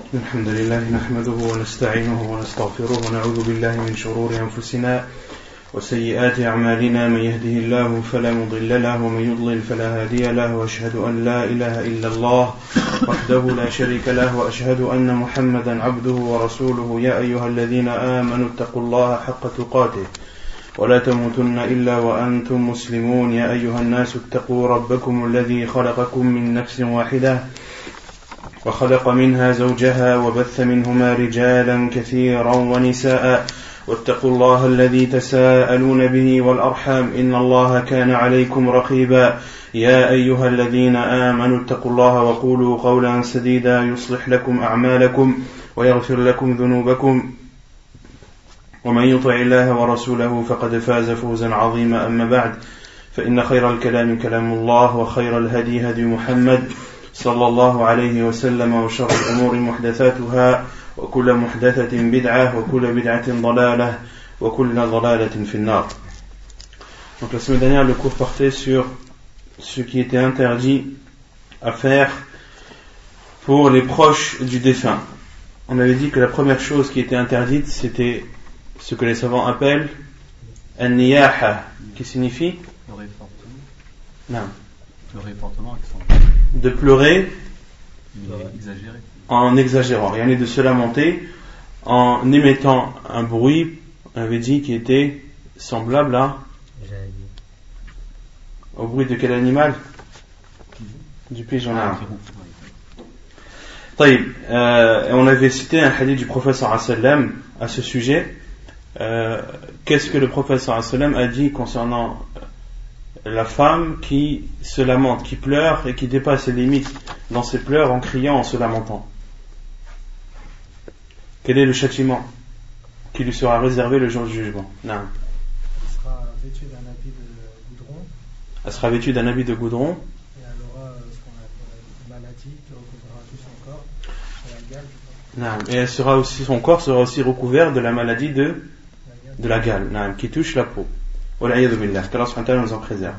الحمد لله نحمده ونستعينه ونستغفره ونعوذ بالله من شرور أنفسنا وسيئات أعمالنا من يهده الله فلا مضل له ومن يضلل فلا هادي له وأشهد أن لا إله إلا الله وحده لا شريك له وأشهد أن محمدا عبده ورسوله يا أيها الذين آمنوا اتقوا الله حق تقاته ولا تموتن إلا وأنتم مسلمون يا أيها الناس اتقوا ربكم الذي خلقكم من نفس واحدة وخلق منها زوجها وبث منهما رجالا كثيرا ونساء واتقوا الله الذي تساءلون به والأرحام إن الله كان عليكم رقيبا يا أيها الذين آمنوا اتقوا الله وقولوا قولا سديدا يصلح لكم أعمالكم ويغفر لكم ذنوبكم ومن يطع الله ورسوله فقد فاز فوزا عظيما أما بعد فإن خير الكلام كلام الله وخير الهدي هدي محمد صلى الله عليه وسلم وشر الأمور محدثاتها وكل محدثة بدعة وكل بدعة ضلالة وكل ضلالة في النار. Donc la semaine dernière le cours portait sur ce qui était interdit à faire pour les proches du défunt. On avait dit que la première chose qui était interdite c'était ce que les savants appellent an-niyaha, qui signifie le réportement de pleurer en exagérant, rien n'est de se lamenter en émettant un bruit, on avait dit, qui était semblable au bruit de quel animal? Du pigeon. On avait cité un hadith du prophète sallallahu alayhi wa sallam à ce sujet. Qu'est-ce que le prophète sallallahu alayhi wa sallam a dit concernant la femme qui se lamente, qui pleure et qui dépasse ses limites dans ses pleurs en criant, en se lamentant? Quel est le châtiment qui lui sera réservé le jour du jugement? Non. Elle sera vêtue d'un habit de goudron. Elle sera vêtue d'un habit de goudron. Et elle aura ce qu'on appelle une maladie qui recouvrira tout son corps, la gale. Non. Et elle sera aussi, son corps sera aussi recouvert de la maladie de la gale, non, qui touche la peau. qu'Allah nous en préserve.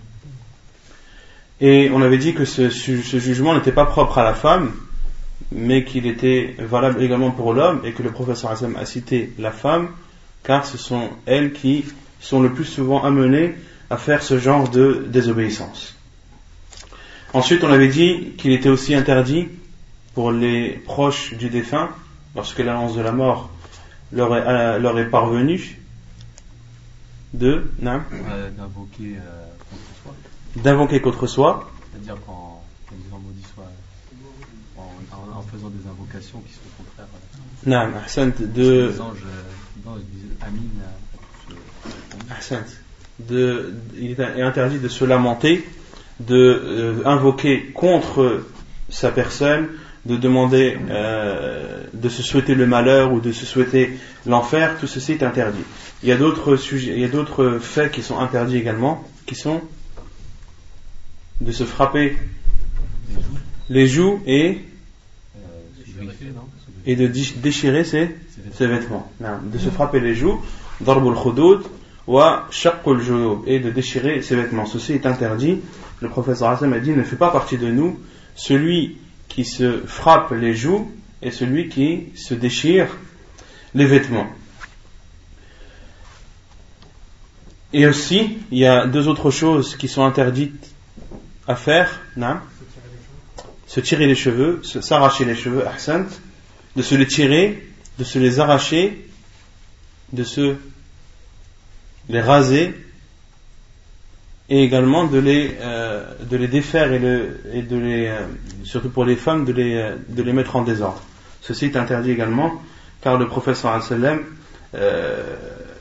Et on avait dit que ce jugement n'était pas propre à la femme, mais qu'il était valable également pour l'homme, et que le prophète sallallahu alayhi wa sallam a cité la femme, car ce sont elles qui sont le plus souvent amenées à faire ce genre de désobéissance. Ensuite, on avait dit qu'il était aussi interdit pour les proches du défunt, lorsque l'annonce de la mort leur est parvenue, d'invoquer contre soi, c'est-à-dire qu'en disant maudit soit, en faisant des invocations qui sont contraires les anges disent Amin. Il est interdit de se lamenter, de invoquer contre sa personne, de demander de se souhaiter le malheur ou de se souhaiter l'enfer. Tout ceci est interdit. Il y a d'autres faits qui sont interdits également, qui sont de se frapper les joues et de déchirer ses vêtements. De se frapper les joues, darbul khudud wa shaqqul juyub, et de déchirer ses vêtements. Ceci est interdit. Le prophète sallallahu alayhi wa sallam a dit: ne fait pas partie de nous celui qui se frappe les joues et celui qui se déchire les vêtements. Et aussi, il y a deux autres choses qui sont interdites à faire. Se tirer les cheveux, s'arracher les cheveux, ahsant, de se les tirer, de se les arracher, de se les raser, et également de les défaire et de les, surtout pour les femmes, de les mettre en désordre. Ceci est interdit également, car le prophète sallallahu alayhi wa sallam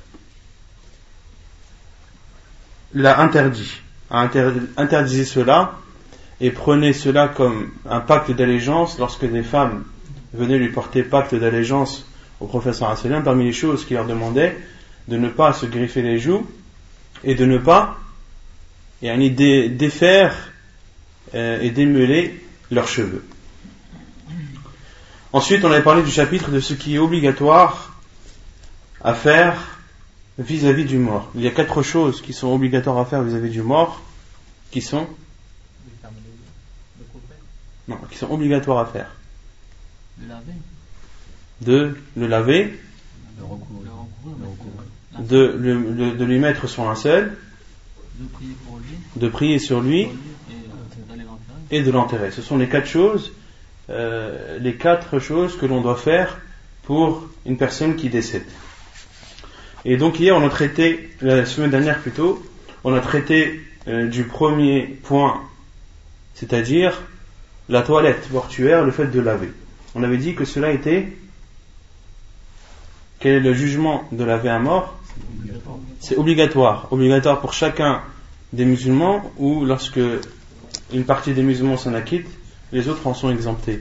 l'a interdit, interdisez cela et prenez cela comme un pacte d'allégeance. Lorsque des femmes venaient lui porter pacte d'allégeance au prophète sallallahu alayhi wa sallam, parmi les choses qu'il leur demandait, de ne pas se griffer les joues et de ne pas défaire et démêler leurs cheveux. Ensuite, on avait parlé du chapitre de ce qui est obligatoire à faire vis-à-vis du mort. Il y a 4 choses qui sont obligatoires à faire vis-à-vis du mort, qui sont obligatoires à faire. De le laver, de lui mettre son linceul, de prier sur lui et de l'enterrer. Ce sont les 4 choses, que l'on doit faire pour une personne qui décède. Et donc hier on a traité, la semaine dernière plutôt, on a traité du premier point, c'est-à-dire la toilette mortuaire, le fait de laver. On avait dit que cela était, quel est le jugement de laver un mort? C'est obligatoire pour chacun des musulmans, ou lorsque une partie des musulmans s'en acquitte, les autres en sont exemptés.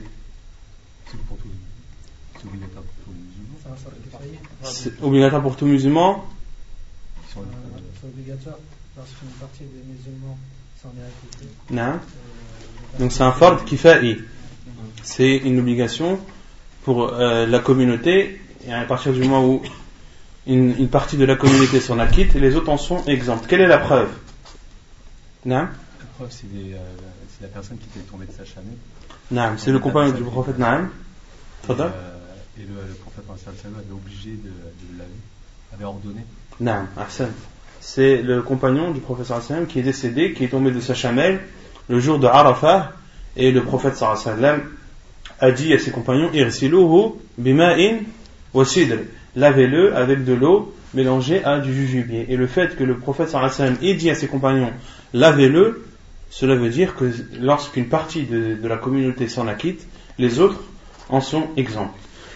C'est obligatoire pour tout musulman. C'est obligatoire lorsqu'une partie des musulmans s'en est acquittée. Non. Donc c'est un fard kifa'i. C'est une obligation pour la communauté, et à partir du moment où une partie de la communauté s'en acquitte, les autres en sont exempts. Quelle est la preuve? Non. La preuve, c'est la personne qui était tombée de sa chameau. Non, c'est le compagnon du prophète. Non. Et le prophète avait obligé de le laver, avait ordonné. Non, Ahsan. C'est le compagnon du prophète qui est décédé, qui est tombé de sa chamelle le jour de Arafah, et le prophète a dit à ses compagnons: Irsiluhu bima'in wa sidr, lavez-le avec de l'eau mélangée à du jujubier. Et le fait que le prophète ait dit à ses compagnons lavez-le, cela veut dire que lorsqu'une partie de la communauté s'en acquitte, les autres en sont exempts.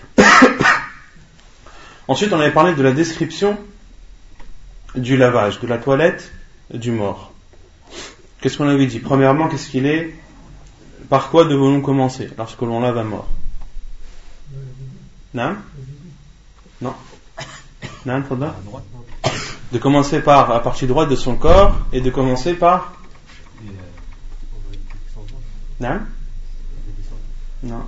Ensuite, on avait parlé de la description du lavage, de la toilette du mort. Qu'est-ce qu'on avait dit? Premièrement, qu'est-ce qu'il est? Par quoi devons-nous commencer lorsque l'on lave un mort? Non? Non. Non, de commencer par la partie droite de son corps, et de commencer par... Non? Non.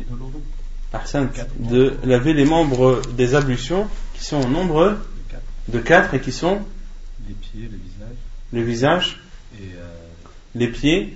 De laver les membres des ablutions, qui sont au nombre de 4, et qui sont les pieds, le visage et les pieds,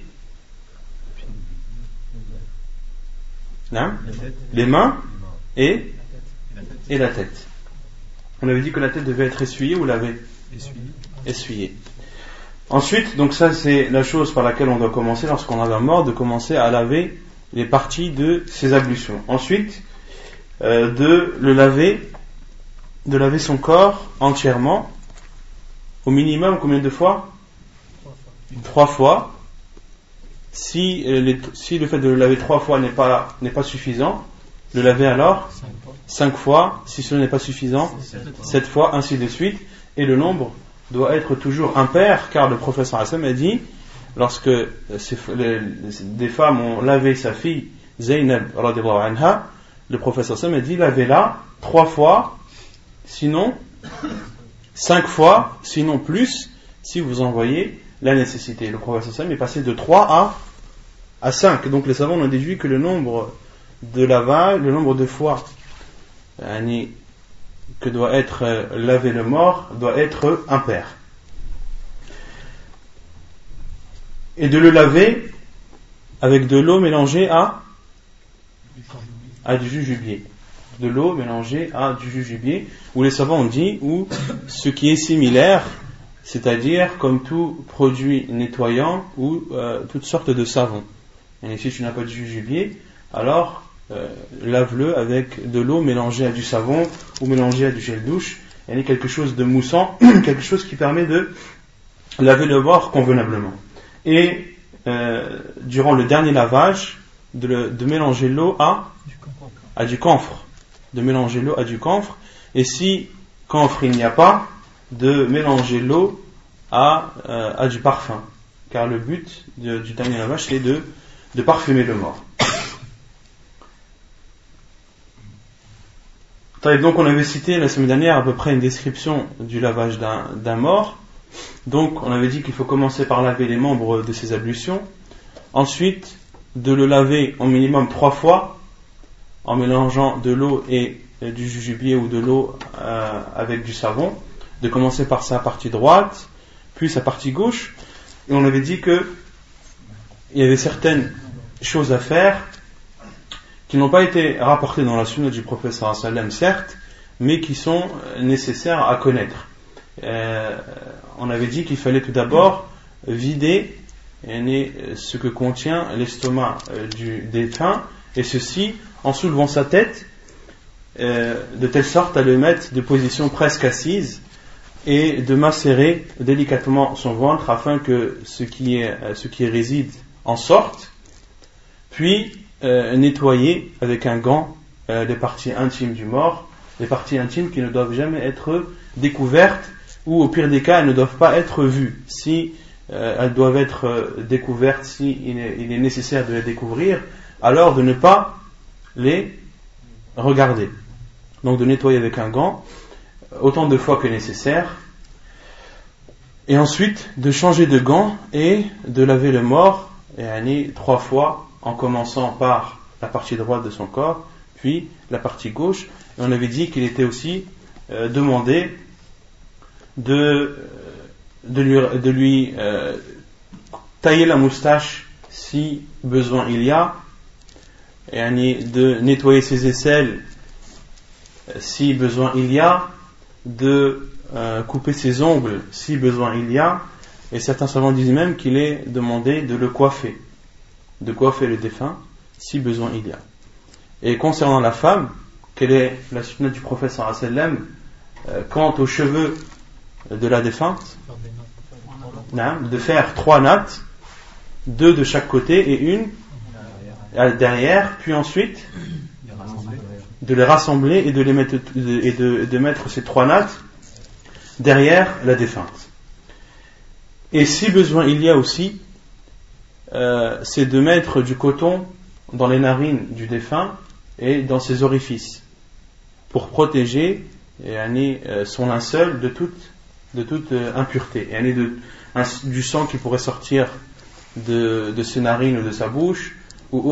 les mains et la tête. On avait dit que la tête devait être essuyée ou lavée? Essuyée. Ensuite, donc ça c'est la chose par laquelle on doit commencer lorsqu'on a un mort, de commencer à laver les parties de ses ablutions. Ensuite, de laver son corps entièrement, au minimum combien de fois? 3 fois. Si le fait de le laver 3 fois n'est pas suffisant, le laver alors 5 fois. Si cela n'est pas suffisant, 7 fois, ainsi de suite. Et le nombre doit être toujours impair, car le prophète a dit, lorsque des femmes ont lavé sa fille Zaynab radhiyallahu anha, le prophète a dit lavez-la 3 fois, sinon 5 fois, sinon plus, si vous en voyez la nécessité. Le prophète est passé de 3 à 5. Donc les savants ont déduit que le nombre de lavage, le nombre de fois que doit être lavé le mort doit être impair. Et de le laver avec de l'eau mélangée à du jujubier. De l'eau mélangée à du jujubier, où les savants ont dit, ou ce qui est similaire, c'est-à-dire comme tout produit nettoyant ou toutes sortes de savons. Et si tu n'as pas de jujubier, alors lave-le avec de l'eau mélangée à du savon ou mélangée à du gel douche, et quelque chose de moussant, quelque chose qui permet de laver le mort convenablement. Et durant le dernier lavage, de mélanger l'eau à du camphre. De mélanger l'eau à du camphre. Et si camphre il n'y a pas, de mélanger l'eau à du parfum. Car le but du dernier lavage, c'est de parfumer le mort. Donc on avait cité la semaine dernière à peu près une description du lavage d'un mort. Donc on avait dit qu'il faut commencer par laver les membres de ses ablutions, ensuite de le laver au minimum 3 fois en mélangeant de l'eau et du jujubier ou de l'eau avec du savon, de commencer par sa partie droite puis sa partie gauche. Et on avait dit que il y avait certaines choses à faire qui n'ont pas été rapportés dans la sunna du prophète sallallahu alayhi wa sallam, certes, mais qui sont nécessaires à connaître. On avait dit qu'il fallait tout d'abord vider ce que contient l'estomac du défunt, et ceci en soulevant sa tête de telle sorte à le mettre de position presque assise et de macérer délicatement son ventre afin que ce qui réside en sorte, puis nettoyer avec un gant les parties intimes du mort, les parties intimes qui ne doivent jamais être découvertes, ou au pire des cas elles ne doivent pas être vues. Si elles doivent être découvertes, si il est nécessaire de les découvrir, alors de ne pas les regarder. Donc de nettoyer avec un gant autant de fois que nécessaire, et ensuite de changer de gant et de laver le mort 3 fois, en commençant par la partie droite de son corps, puis la partie gauche. Et on avait dit qu'il était aussi demandé de lui tailler la moustache si besoin il y a, et de nettoyer ses aisselles si besoin il y a, de couper ses ongles si besoin il y a, et certains savants disent même qu'il est demandé de le coiffer, de coiffer le défunt si besoin il y a. Et concernant la femme, quelle est la sunna du prophète sallallahu alayhi wa sallam quant aux cheveux de la défunte? De faire 3 nattes, 2 de chaque côté et une derrière, puis ensuite de les rassembler et de mettre ces 3 nattes derrière la défunte. Et si besoin il y a aussi, c'est de mettre du coton dans les narines du défunt et dans ses orifices pour protéger son linceul de toute impureté, et du sang qui pourrait sortir de ses narines ou de sa bouche, ou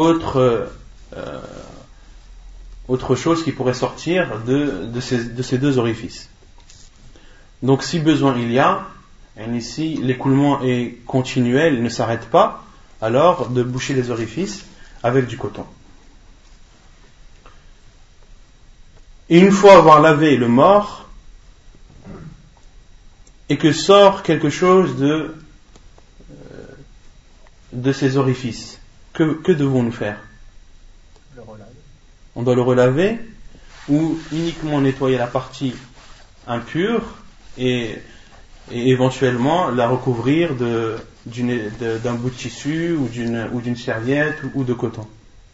autre chose qui pourrait sortir de ces 2 orifices. Donc si besoin il y a, et si l'écoulement est continuel, il ne s'arrête pas, alors de boucher les orifices avec du coton. Et une fois avoir lavé le mort, et que sort quelque chose de ces orifices, que devons-nous faire? On doit le relaver, ou uniquement nettoyer la partie impure et éventuellement la recouvrir d'un bout de tissu ou d'une serviette ou de coton.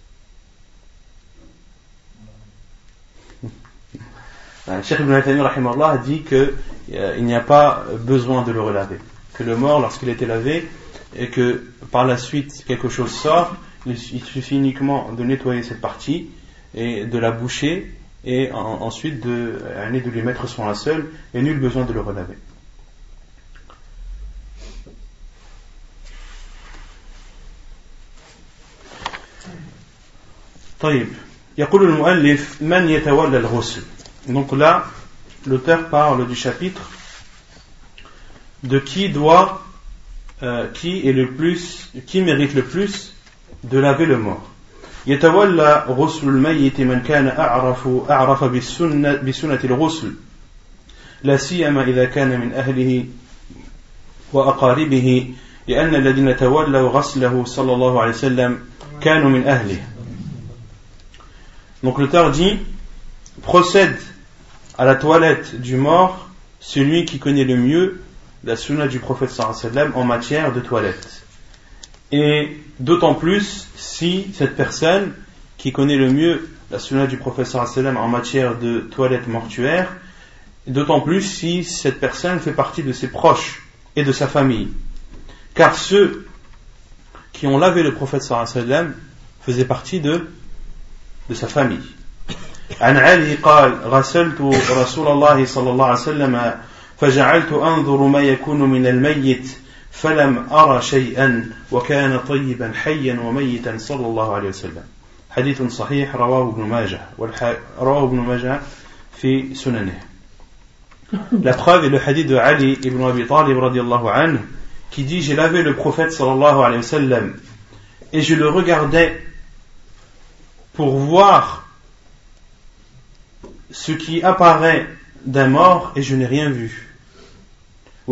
Cheikh Ibn Taymiyyah rahimahullah a dit qu'il n'y a pas besoin de le relaver, que le mort, lorsqu'il était lavé et que par la suite quelque chose sort, il suffit uniquement de nettoyer cette partie et de la boucher, et ensuite de lui mettre son linceul, et nul besoin de le relaver. طيب يقول المؤلف من يتولى الغسل. Donc là l'auteur parle du chapitre de qui mérite le plus de laver le mort. يتولى غسل الميت من كان أعرف بسنة الغسل لا سيما إذا كان من أهله وأقاربه لأن الذين تولوا غسله صلى الله عليه وسلم كانوا من أهله. Donc l'auteur dit, procède à la toilette du mort celui qui connaît le mieux la sunna du prophète sallallahu alayhi wa sallam en matière de toilette. Et d'autant plus si cette personne qui connaît le mieux la sunna du prophète sallallahu alayhi wa sallam en matière de toilette mortuaire, d'autant plus si cette personne fait partie de ses proches et de sa famille. Car ceux qui ont lavé le prophète sallallahu alayhi wa sallam faisaient partie de sa famille. عن علي قال غسلت رسول الله صلى الله عليه وسلم فجعلت أنظر ما يكون من الميت فلم أرى شيئا وكان طيبا حيا وميتا صلى الله عليه وسلم. حديث صحيح رواه ابن ماجه في سننه. La preuve est le hadith de Ali ibn Abi Talib radiyallahu anhu qui dit: j'ai lavé le prophète sallallahu alayhi wa sallam et je le regardais pour voir ce qui apparaît d'un mort et je n'ai rien vu. Et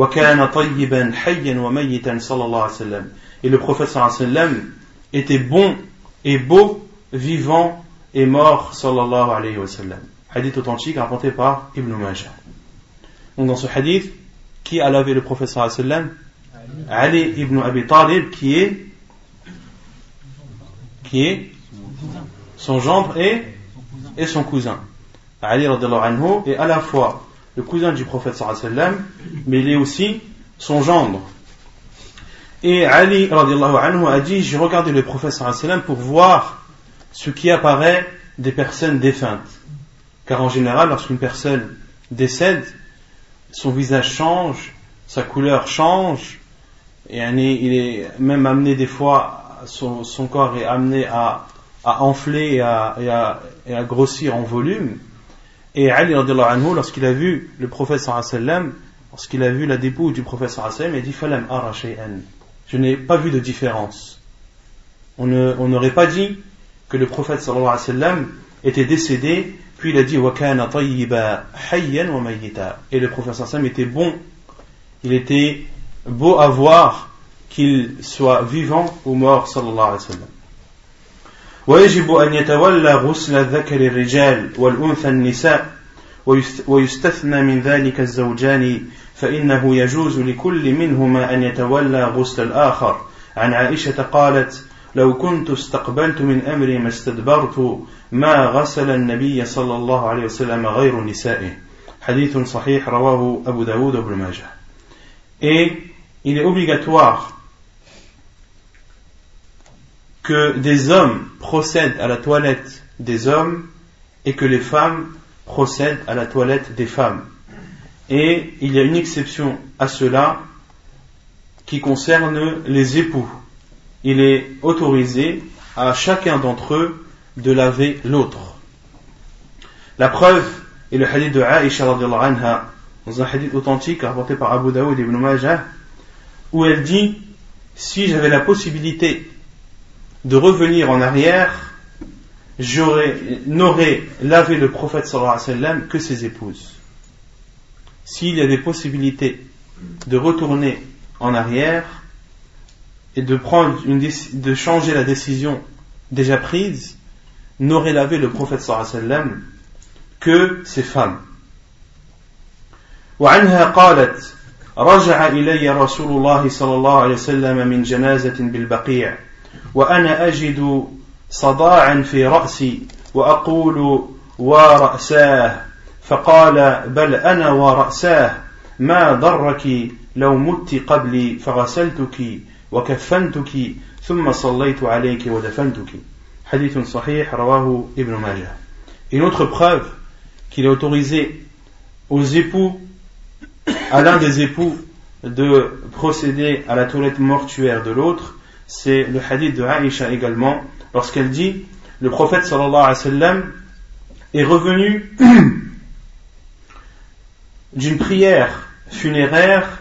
le prophète sallallahu alayhi wa sallam était bon et beau, vivant et mort sallallahu alayhi wa sallam. Hadith authentique rapporté par Ibn Majah. Donc dans ce hadith, qui a lavé le prophète sallallahu alayhi wa sallam? Ali ibn Abi Talib, qui est son gendre et son cousin. Ali radiallahu anhu est à la fois le cousin du prophète sallallahu alayhi wa sallam, mais il est aussi son gendre. Et Ali radiallahu anhu a dit: j'ai regardé le prophète sallallahu alayhi wa sallam pour voir ce qui apparaît des personnes défuntes. Car en général, lorsqu'une personne décède, son visage change, sa couleur change, et il est même amené des fois, son corps est amené à enfler et à grossir en volume. Et Ali radiallahu anhu, lorsqu'il a vu le prophète sallallahu alayhi wa sallam, lorsqu'il a vu la dépouille du prophète sallallahu alayhi wa sallam, il a dit: falam ara shay'an, je n'ai pas vu de différence. On n'aurait pas dit que le prophète sallallahu alayhi wa sallam était décédé, puis il a dit: wa kana tayyiba hayyan wa mayyita, et le prophète sallallahu alayhi wa sallam était bon, il était beau à voir, qu'il soit vivant ou mort sallallahu alayhi wa sallam. ويجب أن يتولى غسل الذكر الرجال والأنثى النساء ويستثنى من ذلك الزوجان فإنه يجوز لكل منهما أن يتولى غسل الآخر. عن عائشة قالت: لو كنت استقبلت من أمري ما استدبرت ما غسل النبي صلى الله عليه وسلم غير نسائه. حديث صحيح رواه أبو داود وابن ماجه. Et il est obligatoire que des hommes procèdent à la toilette des hommes et que les femmes procèdent à la toilette des femmes. Et il y a une exception à cela qui concerne les époux. Il est autorisé à chacun d'entre eux de laver l'autre. La preuve est le hadith de Aïcha radiallahu anha, dans un hadith authentique rapporté par Abu Daoud et Ibn Majah, où elle dit: si j'avais la possibilité de revenir en arrière, n'aurais lavé le prophète sallallahu alayhi wa sallam que ses épouses. S'il y avait possibilité de retourner en arrière et de changer la décision déjà prise, n'aurait lavé le prophète sallallahu alayhi wa sallam que ses femmes. وعنها قالت: رجع إلي رسول الله صلى الله عليه وسلم من جنازة بالبقيع وأنا أجد صداعا في رأسي وأقول ورأساه، فقال: بل أنا ورأساه، ما ضرك لو مت قبلي فغسلتك وكفنتك ثم صليت عليك ودفنتك. حديث صحيح رواه ابن ماجه. Une autre preuve qu'il est autorisé aux époux, à l'un des époux, de procéder à la toilette mortuaire de l'autre, c'est le hadith de Aïcha également, lorsqu'elle dit: le prophète sallallahu alayhi wa sallam est revenu d'une prière funéraire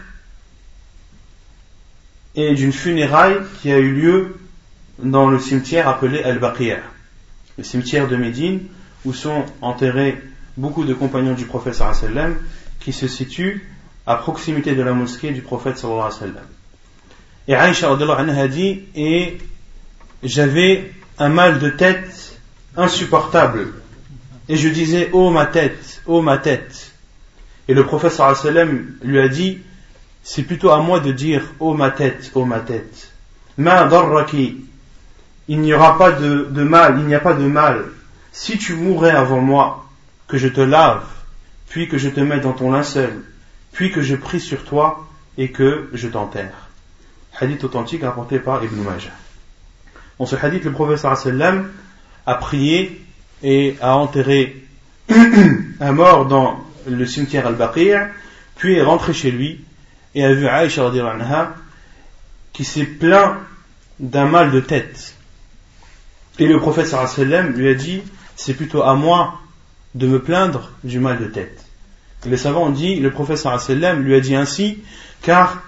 et d'une funéraille qui a eu lieu dans le cimetière appelé Al-Baqi', le cimetière de Médine, où sont enterrés beaucoup de compagnons du prophète sallallahu alayhi wa sallam, qui se situe à proximité de la mosquée du prophète sallallahu alayhi wa sallam. Et Aïcha radiallahu anha a dit: et j'avais un mal de tête insupportable, et je disais: oh ma tête, oh ma tête. Et le prophète sallallahu alayhi wa sallam lui a dit: c'est plutôt à moi de dire oh ma tête, oh ma tête. Ma darraki, il n'y aura pas de mal, il n'y a pas de mal si tu mourrais avant moi, que je te lave, puis que je te mette dans ton linceul, puis que je prie sur toi et que je t'enterre. Hadith authentique rapporté par Ibn Majah. Dans ce hadith, le prophète sallallahu alayhi wa sallam a prié et a enterré un mort dans le cimetière Al-Baqi', puis est rentré chez lui et a vu Aïcha radiallahu anha qui s'est plaint d'un mal de tête. Et le prophète sallallahu alayhi wa sallam lui a dit: c'est plutôt à moi de me plaindre du mal de tête. Et les savants ont dit: le prophète sallallahu alayhi wa sallam lui a dit ainsi car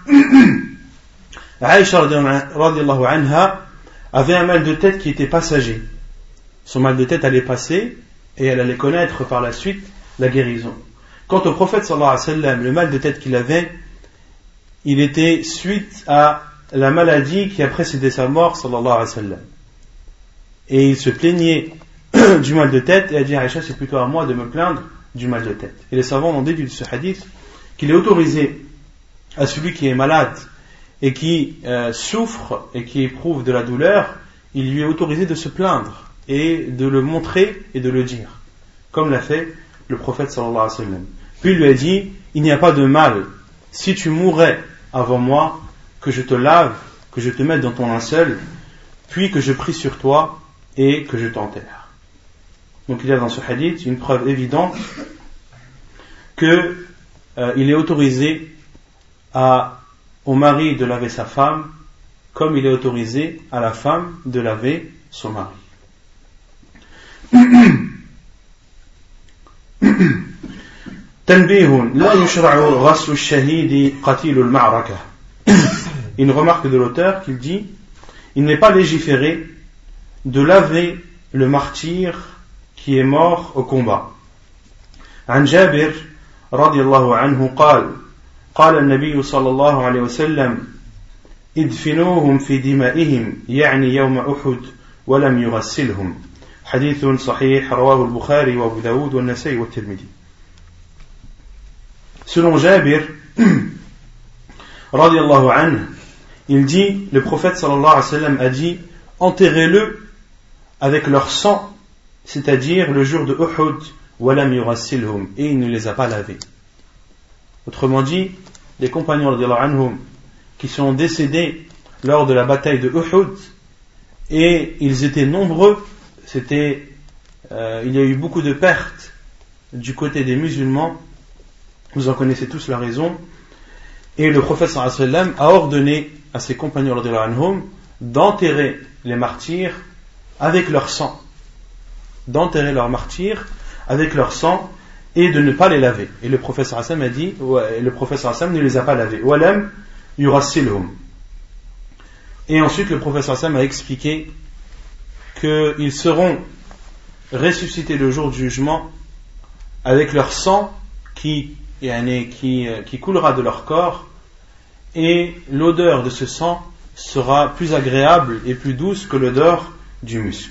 Aïcha radiallahu anha avait un mal de tête qui était passager. son mal de tête allait passer et elle allait connaître par la suite la guérison. Quant au prophète sallallahu alayhi wa sallam, le mal de tête qu'il avait, il était suite à la maladie qui a précédé sa mort sallallahu alayhi wa sallam. Et il se plaignait du mal de tête et a dit à Aïcha, c'est plutôt à moi de me plaindre du mal de tête. Et les savants ont déduit de ce hadith qu'il est autorisé à celui qui est malade et qui souffre et qui éprouve de la douleur, il lui est autorisé de se plaindre et de le montrer et de le dire, comme l'a fait le prophète sallallahu alayhi wa sallam. Puis il lui a dit, il n'y a pas de mal si tu mourrais avant moi, que je te lave, que je te mette dans ton linceul, puis que je prie sur toi et que je t'enterre. Donc il y a dans ce hadith une preuve évidente que il est autorisé au mari de laver sa femme comme il est autorisé à la femme de laver son mari. تنبيه لا يشرع غسل الشهيد قتيل المعركة. Une remarque de l'auteur qui dit, il n'est pas légiféré de laver le martyr qui est mort au combat. عن جابر رضي الله عنه قال النبي صلى الله عليه وسلم ادفنوهم في دمائهم يعني يوم أحد ولم يغسلهم. حديث صحيح رواه البخاري وأبو داود والنسائي والترمذي. Selon Jabir radiyallahu anhu, il dit, le prophète sallallahu alayhi wa sallam a dit, enterrez-le avec leur sang, c'est-à-dire le jour de Uhud, walam yurassilhum, et il ne les a pas lavés. Autrement dit, les compagnons radiyallahu anhum qui sont décédés lors de la bataille de Uhud, et ils étaient nombreux, il y a eu beaucoup de pertes du côté des musulmans, vous en connaissez tous la raison, et le prophète sallallahu alayhi wa sallam a ordonné à ses compagnons radiyallahu anhum d'enterrer les martyrs avec leur sang, d'enterrer leurs martyrs avec leur sang et de ne pas les laver. Et le prophète sallallahu alayhi wa sallam a dit, le prophète sallallahu alayhi wa sallam ne les a pas lavés. Walam yurassilhum. Et ensuite le prophète sallallahu alayhi wa sallam a expliqué qu'ils seront ressuscités le jour du jugement avec leur sang qui coulera de leur corps, et l'odeur de ce sang sera plus agréable et plus douce que l'odeur du musc.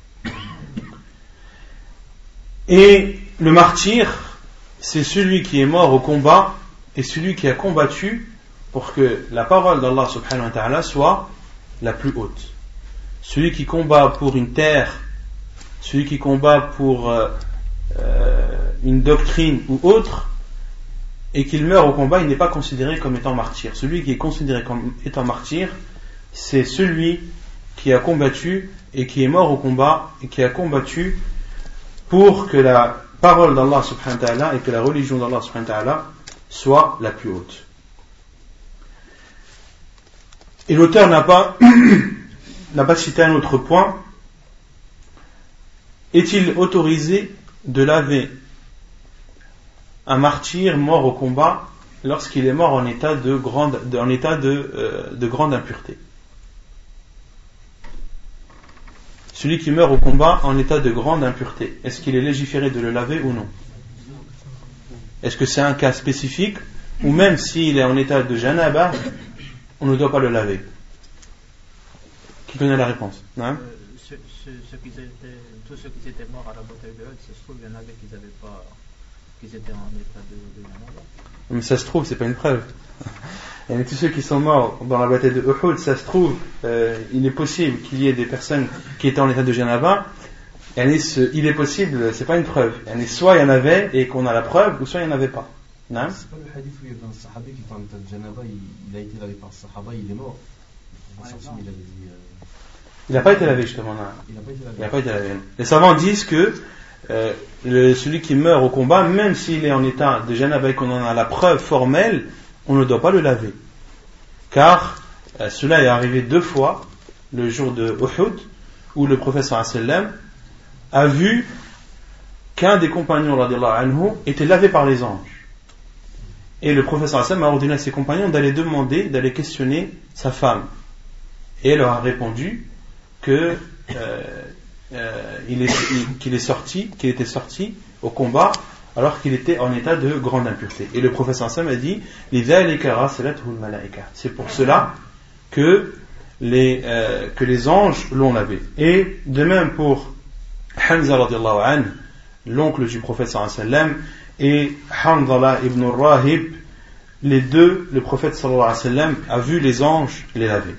Et le martyr, c'est celui qui est mort au combat et celui qui a combattu pour que la parole d'Allah subhanahu wa ta'ala soit la plus haute. Celui qui combat pour une terre, celui qui combat pour une doctrine ou autre, et qu'il meurt au combat, il n'est pas considéré comme étant martyr. Celui qui est considéré comme étant martyr, c'est celui qui a combattu et qui est mort au combat et qui a combattu pour que la parole d'Allah subhanahu wa ta'ala et que la religion d'Allah subhanahu wa ta'ala soit la plus haute. Et l'auteur n'a pas cité un autre point. Est-il autorisé de laver un martyr mort au combat lorsqu'il est mort en état de grande impureté? Celui qui meurt au combat en état de grande impureté, est-ce qu'il est légiféré de le laver ou non? Est-ce que c'est un cas spécifique, ou même s'il est en état de janaba, on ne doit pas le laver? Qui connaît la réponse? Non? Tous ceux qui étaient morts à la bataille de Uhud, ça se trouve, il y en avait qui étaient en état de janaba. Mais ça se trouve, c'est pas une preuve. Et tous ceux qui sont morts dans la bataille de Uhud, ça se trouve, il est possible qu'il y ait des personnes qui étaient en état de janaba. Il est possible, c'est pas une preuve. Soit il y en avait et qu'on a la preuve, ou soit il n'y en avait pas. Non? C'est pas le hadith où il y avait un sahabi qui était en état de janaba, il a été lavé par le sahaba, il est mort. Il n'a pas été lavé justement. Non. Il n'a pas été lavé. Les savants disent que celui qui meurt au combat, même s'il est en état de janaba et qu'on en a la preuve formelle, on ne doit pas le laver. Car cela est arrivé 2 fois, le jour de Uhud, où le prophète sallallahu alayhi wa sallam a vu qu'un des compagnons radiyallahu anhu était lavé par les anges. Et le prophète sallallahu alayhi wa sallam a ordonné à ses compagnons d'aller questionner sa femme. Et elle leur a répondu que qu'il était sorti au combat alors qu'il était en état de grande impureté. Et le prophète sallam a dit c'est pour cela que les anges l'ont lavé. Et de même pour Hamza radiallahu anhu, l'oncle du prophète sallam, et Hanzala ibn Rahib, les deux, le prophète sallallahu alayhi wa sallam a vu les anges les laver.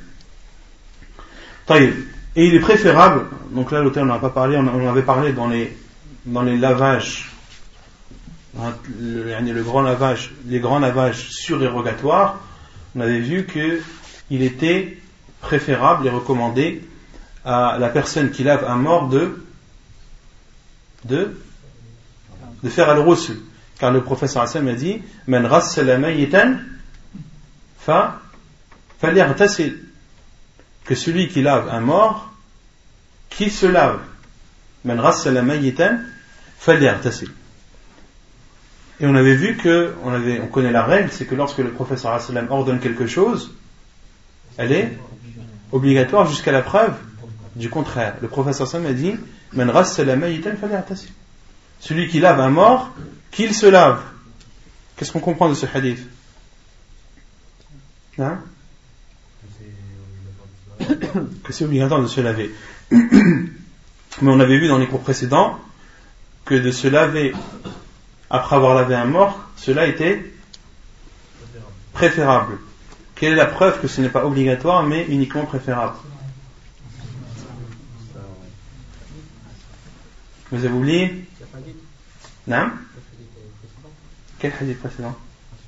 Et il est préférable, donc là l'auteur n'en a pas parlé, on avait parlé dans les lavages, le grand lavage, les grands lavages surérogatoires, on avait vu qu'il était préférable et recommandé à la personne qui lave un mort de faire al-ghusl, car le prophète sallallahu alayhi wa sallam a dit man ghassala mayitan falyaghtasil, que celui qui lave un mort qu'il se lave. Man ghassala mayitan falyaghtasil. Et on avait vu on connaît la règle, c'est que lorsque le prophète sallallahu alayhi wa sallam ordonne quelque chose, elle est obligatoire jusqu'à la preuve du contraire. Le prophète sallallahu alayhi wa sallam a dit man ghassala mayitan falyaghtasil, celui qui lave un mort qu'il se lave. Qu'est-ce qu'on comprend de ce hadith? Hein? Que c'est obligatoire de se laver. Mais on avait vu dans les cours précédents que de se laver après avoir lavé un mort, cela était préférable. Quelle est la preuve que ce n'est pas obligatoire mais uniquement préférable? Vous avez oublié? Non? Quel hadith précédent?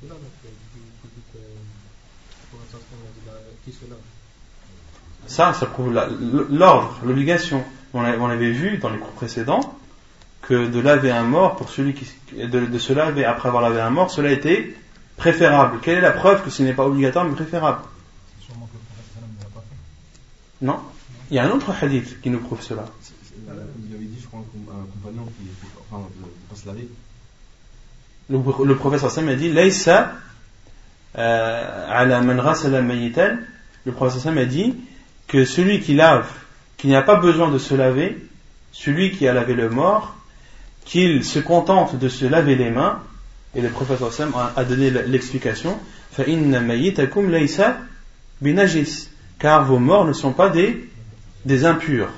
Ça prouve l'ordre, l'obligation. On avait vu dans les cours précédents que de laver un mort pour celui de se laver après avoir lavé un mort, cela était préférable. Quelle est la preuve que ce n'est pas obligatoire mais préférable? C'est sûrement que le prophète sallam ne l'a pas fait. Non, il y a un autre hadith qui nous prouve cela. Il avait dit, je crois, un compagnon qui de ne pas se laver. Le prophète sallam a dit Laysa ala man ghassala mayitan. Le prophète sallam a dit que celui qui lave, qui n'a pas besoin de se laver, celui qui a lavé le mort, qu'il se contente de se laver les mains. Et le prophète sallam a donné l'explication fa inna mayitakum laysa binajis, car vos morts ne sont pas des impurs.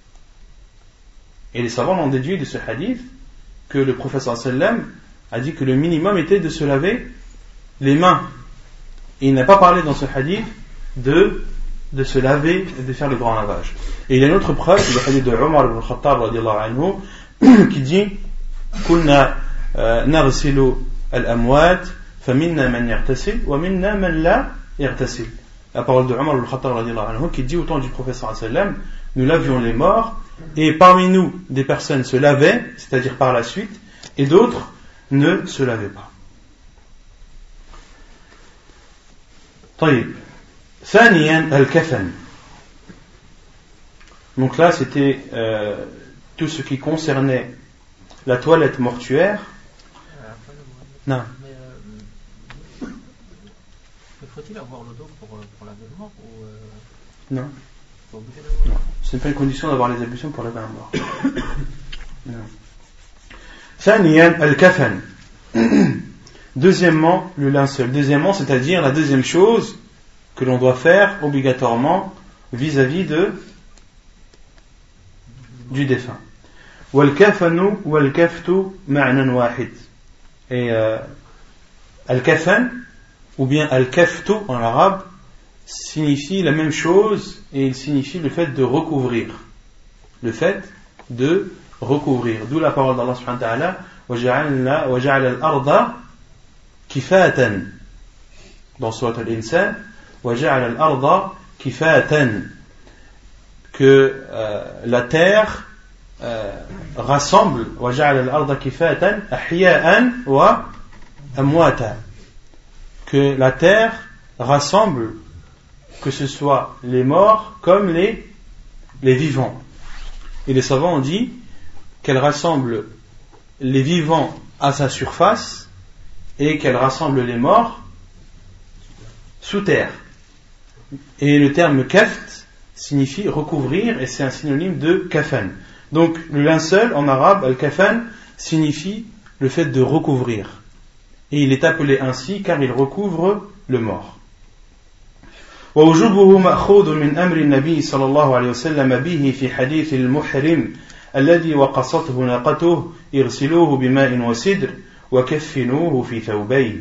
Et les savants ont déduit de ce hadith que le prophète sallam a dit que le minimum était de se laver les mains. Et il n'a pas parlé dans ce hadith de se laver et de faire le grand lavage. Et il y a une autre preuve, c'est le hadith de Omar ibn Khattab radiyallahu anhu, qui dit Kunna naghsilu al-amwat faminna man yaghtasil wa minna man la yaghtasil. La parole de Omar ibn Khattab radiyallahu anhu qui dit au temps du prophète sallallahu alayhi wa sallam, nous lavions les morts et parmi nous des personnes se lavaient, c'est-à-dire par la suite, et d'autres ne se lavaient pas. طيب. ثانيا الكفن. Donc là c'était tout ce qui concernait la toilette mortuaire. Non. Mais faut-il avoir le dos pour laver le mort ou Non. Faut obligé d'avoir. Non. Ce n'est pas une condition d'avoir les ablutions pour laver un mort. Non. ثانيا الكفن. Deuxièmement, le linceul. Deuxièmement, c'est-à-dire la deuxième chose que l'on doit faire obligatoirement vis-à-vis du défunt. والكفن والكفت معنى واحد. Et al-kafan ou bien al-kaftu en arabe signifie la même chose et il signifie le fait de recouvrir. Le fait de recouvrir. D'où la parole d'Allah subhanahu wa ta'ala وَجَعَلَ الْأَرْضَ كِفَاتًا dans Surat Al-Insan وَجَعَلَ الْأَرْضَ كِفَاتًا que la terre rassemble وَجَعَلَ الْأَرْضَ كِفَاتًا أَحْيَاءً وَأَمْوَاتًا que la terre rassemble que ce soit les morts comme les vivants. Et les savants ont dit qu'elle rassemble les vivants à sa surface et qu'elle rassemble les morts sous terre. Et le terme kaft signifie recouvrir et c'est un synonyme de kafan. Donc le linceul en arabe, al-kafan, signifie le fait de recouvrir. Et il est appelé ainsi car il recouvre le mort. ووجوبه مأخوذ من أمر النبي صلى الله عليه وسلم به في حديث المحرم الذي وقصته ناقته اغسلوه بماء وسدر وكفنوه في ثوبين.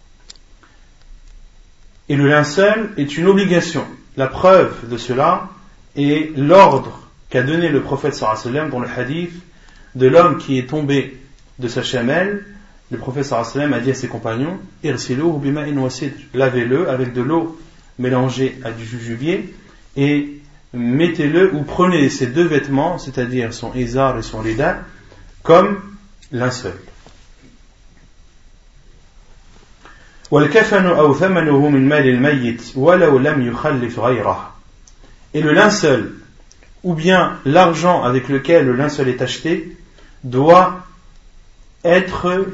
Et le linceul est une obligation. La preuve de cela est l'ordre qu'a donné le prophète sallallahu alayhi wa sallam dans le hadith de l'homme qui est tombé de sa chamelle. Le prophète sallallahu alayhi wa sallam a dit à ses compagnons, irsiluhu bima'in wa sidr, lavez-le avec de l'eau mélangée à du jujubier et mettez-le ou prenez ces deux vêtements, c'est-à-dire son izar et son rida, comme linceul. والكفن أو ثمنه من مال الميت ولو لم يخلف غيره. Et le linceul, ou bien l'argent avec lequel le linceul est acheté, doit être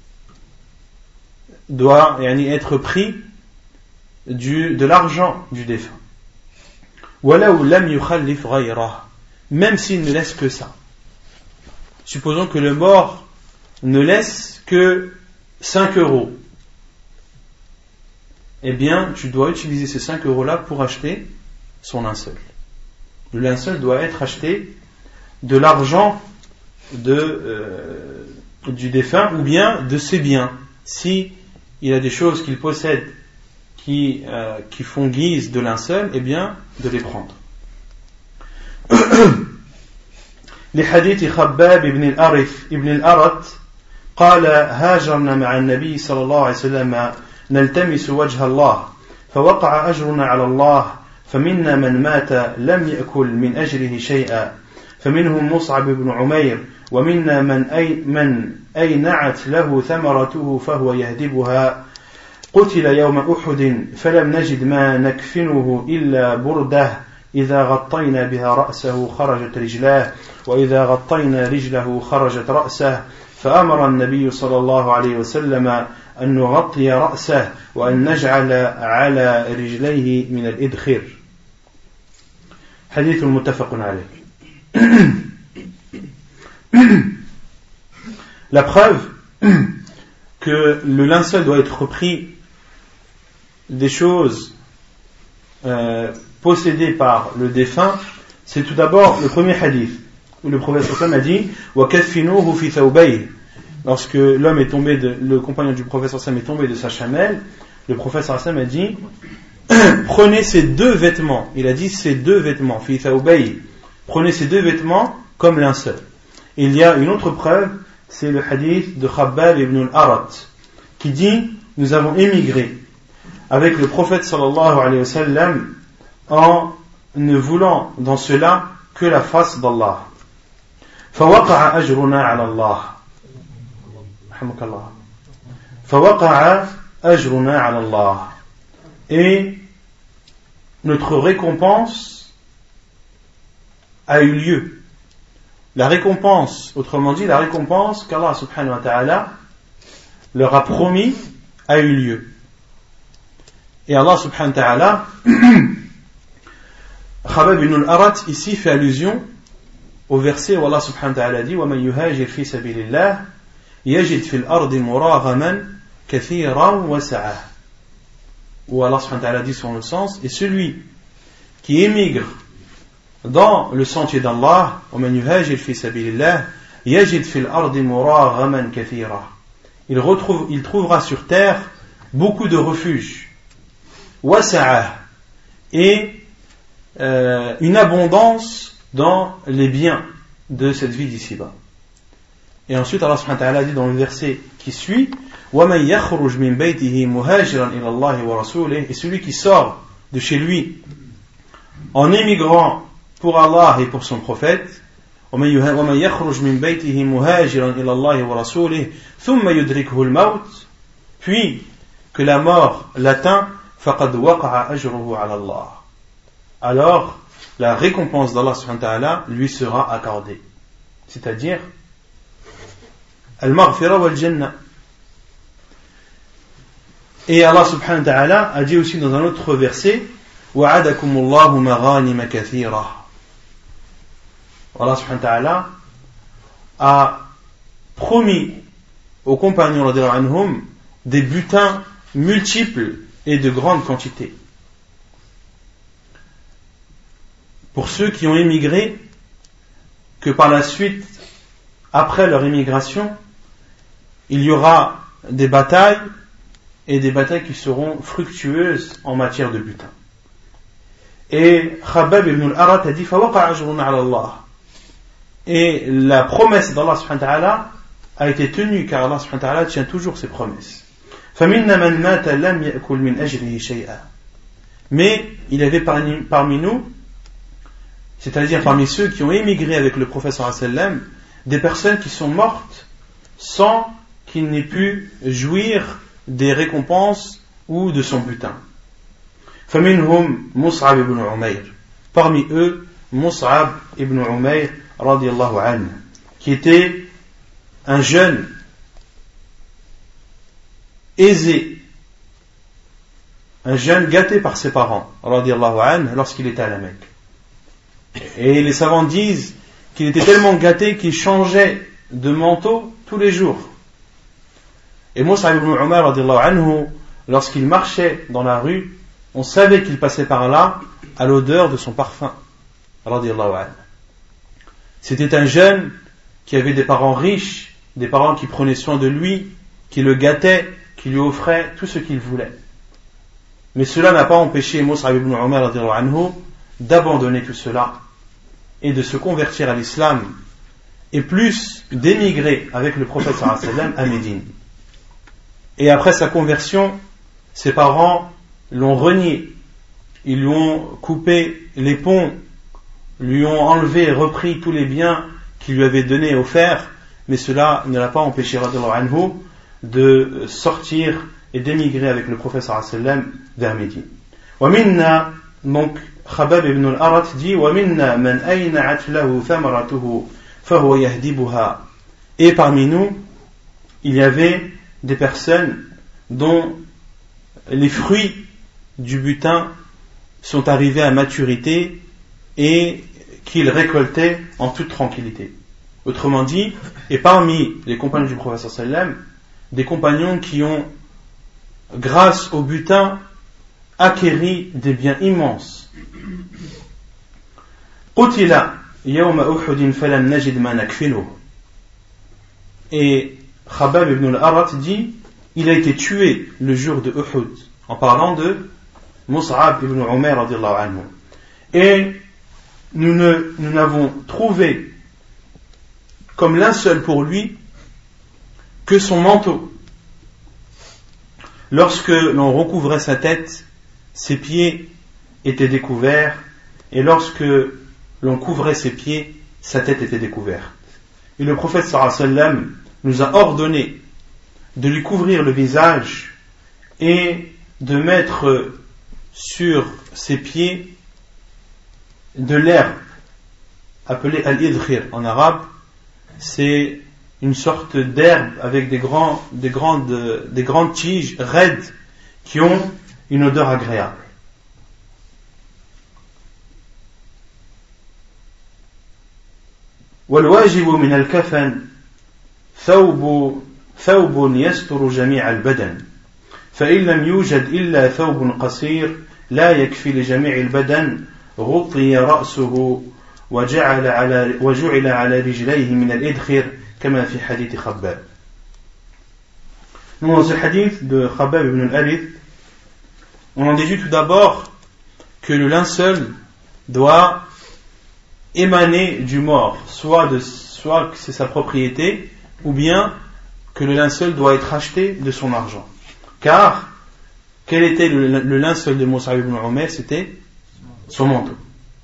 pris de l'argent du défunt. ولو لم يخلف غيره. Même s'il ne laisse que ça. Supposons que le mort ne laisse que 5 euros. Eh bien, tu dois utiliser ces 5 euros-là pour acheter son linceul. Le linceul doit être acheté de l'argent du défunt ou bien de ses biens. Si il a des choses qu'il possède qui font guise de linceul, eh bien, de les prendre. لحديث خباب بن الأرت قال هاجرنا مع النبي صلى الله عليه وسلم نلتمس وجه الله فوقع أجرنا على الله فمنا من مات لم يأكل من أجره شيئا فمنهم مصعب بن عمير ومنا من أينعت له ثمرته فهو يهدبها قتل يوم أحد فلم نجد ما نكفنه إلا بردة إذا غطينا بها رأسه خرجت رجلاه وإذا غطينا رجله خرجت رأسه فأمر النبي صلى الله عليه وسلم أن نغطي رأسه وأن نجعل على رجليه من الإدخر. حديث متفق عليه. La preuve que le linceul doit être repris des choses possédées par le défunt, c'est tout d'abord le premier hadith où le prophète sallallahu alayhi wa sallam a dit وَكَفِّنُوهُ فِي ثَوْبَيْهِ. Lorsque l'homme est tombé le compagnon du prophète sallallahu alayhi wa sallam est tombé de sa chamelle, le prophète sallallahu alayhi wa sallam a dit prenez ces deux vêtements. Il a dit ces deux vêtements, fi thawbayh. Prenez ces deux vêtements comme linceul. Il y a une autre preuve, c'est le hadith de Khabbab ibn al-Arat qui dit nous avons émigré avec le prophète sallallahu alayhi wa sallam en ne voulant dans cela que la face d'Allah. فوقع أجرنا على الله رحمك الله فوقع أجرنا على الله. Et notre récompense a eu lieu. La récompense, autrement dit, la récompense qu'Allah subhanahu wa ta'ala leur a promis a eu lieu. Et Allah subhanahu wa ta'ala, Khabbab ibn al-Arat ici fait allusion au verset où Allah subhanahu wa ta'ala dit وَمَنْ يُهَاجِرْ فِي سَبِيلِ اللَّهِ يَجِدْ فِي الْأَرْضِ مُرَاغَمًا كَثِيرًا وَسَعًا. Où Allah subhanahu wa ta'ala dit sur le sens, et celui qui émigre dans le sentier d'Allah, وَمَنْ يُهَاجِرْ فِي سَبِيلِ اللَّهِ يَجِدْ فِي الْأَرْضِ مُرَاغَمًا كَثِيرًا. Il trouvera sur terre beaucoup de refuges, وَسَعًا, et une abondance dans les biens de cette vie d'ici-bas. Et ensuite Allah subhanahu wa ta'ala dit dans le verset qui suit وَمَنْ يَخْرُجْ مِنْ بَيْتِهِ مُهَاجِرًا إِلَى اللَّهِ وَرَسُولِهِ. Et celui qui sort de chez lui en émigrant pour Allah et pour son prophète, وَمَنْ يَخْرُجْ مِنْ بَيْتِهِ مُهَاجِرًا إِلَى اللَّهِ وَرَسُولِهِ ثُمَّ يُدْرِكْهُ الْمَوْتِ, puis que la mort l'atteint, فَقَدْ وَقَعَ أَجْرُهُ عَلَى اللَّهِ. Alors la récompense d'Allah subhanahu wa ta'ala lui sera accordée, c'est-à-dire al-maghfira wal-jannah. Et Allah subhanahu wa ta'ala a dit aussi dans un autre verset وَعَدَكُمُ اللَّهُ مَغَانِمَ كَثِيرًا. Allah subhanahu wa ta'ala a promis aux compagnons radiyallahu anhum des butins multiples et de grandes quantités. Pour ceux qui ont émigré, que par la suite, après leur émigration, il y aura des batailles et des batailles qui seront fructueuses en matière de butin. Et Khabbab ibn al-Arat a dit فَوَقَعَ أَجْرٌ عَلَى اللَّهِ. Et la promesse d'Allah subhanahu wa ta'ala a été tenue, car Allah subhanahu wa ta'ala tient toujours ses promesses. فَمِنَّا مَنْ مَاتَ لَمْ يَأْكُلْ مِنْ أَجْرِهِ شَيْئًا. Mais il y avait parmi nous, c'est-à-dire parmi ceux qui ont émigré avec le prophète sallallahu alayhi wa sallam, des personnes qui sont mortes sans qu'il n'ait pu jouir des récompenses ou de son butin. فَمِنْهُمْ مُصْعَبْ ibn Umayr. Parmi eux, Mus'ab ibn Umayr radiyallahu anhu, qui était un jeune aisé, un jeune gâté par ses parents radiyallahu anhu lorsqu'il était à la Mecque. Et les savants disent qu'il était tellement gâté qu'il changeait de manteau tous les jours. Et Mus'ab ibn Umayr radiyallahu anhu, lorsqu'il marchait dans la rue, on savait qu'il passait par là à l'odeur de son parfum radiyallahu anhu. C'était un jeune qui avait des parents riches, des parents qui prenaient soin de lui, qui le gâtaient, qui lui offraient tout ce qu'il voulait. Mais cela n'a pas empêché Mus'ab ibn Umayr radiyallahu anhu d'abandonner tout cela et de se convertir à l'islam, et plus d'émigrer avec le prophète sallallahu alayhi wa sallam à Médine. Et après sa conversion, ses parents l'ont renié, ils lui ont coupé les ponts, lui ont enlevé et repris tous les biens qu'il lui avait donnés et offerts, mais cela ne l'a pas empêché radiyallahu anhu de sortir et d'émigrer avec le prophète sallallahu alayhi wa sallam vers Médine. Wa minna, donc Khabbab ibn al-Arat dit wa minna man ayna'at lahu thamaratuhu fahuwa yahdibuha. Et parmi nous, il y avait des personnes dont les fruits du butin sont arrivés à maturité et qu'ils récoltaient en toute tranquillité. Autrement dit, et parmi les compagnons du prophète sallallahu alayhi wa sallam, des compagnons qui ont, grâce au butin, acquéri des biens immenses. قُتِلَ يَوْمَ أُحُدٍ فَلَمْ نَجِدْ مَا نَكْفِنُهُ. Et Khabbab ibn al-Arat dit, il a été tué le jour de Uhud, en parlant de Mus'ab ibn Umayr radiyallahu anhu. Et nous n'avons trouvé comme linceul pour lui que son manteau. Lorsque l'on recouvrait sa tête, ses pieds étaient découverts, et lorsque l'on couvrait ses pieds, sa tête était découverte. Et le prophète sallallahu alayhi wa sallam nous a ordonné de lui couvrir le visage et de mettre sur ses pieds de l'herbe appelée al-idkhir en arabe. C'est une sorte d'herbe avec des grandes tiges raides qui ont une odeur agréable. والواجب من الكفن ثوب يستر جميع البدن فإن لم يوجد إلا ثوب قصير لا يكفي لجميع البدن غطي رأسه وجعل على رجليه من الإدخر كما في حديث خباب. Dans ce hadith de Khabbab ibn al-Arith, on en déduit tout d'abord que le linceul doit émaner du mort, soit que c'est sa propriété, ou bien que le linceul doit être acheté de son argent. Car, quel était le linceul de Mus'ab ibn Umayr? C'était son manteau.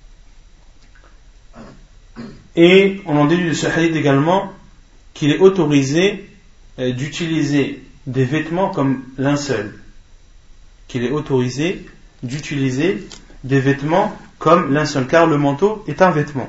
Et on en déduit de ce hadith également qu'il est autorisé d'utiliser des vêtements comme linceul. Qu'il est autorisé d'utiliser des vêtements comme linceul, car le manteau est un vêtement.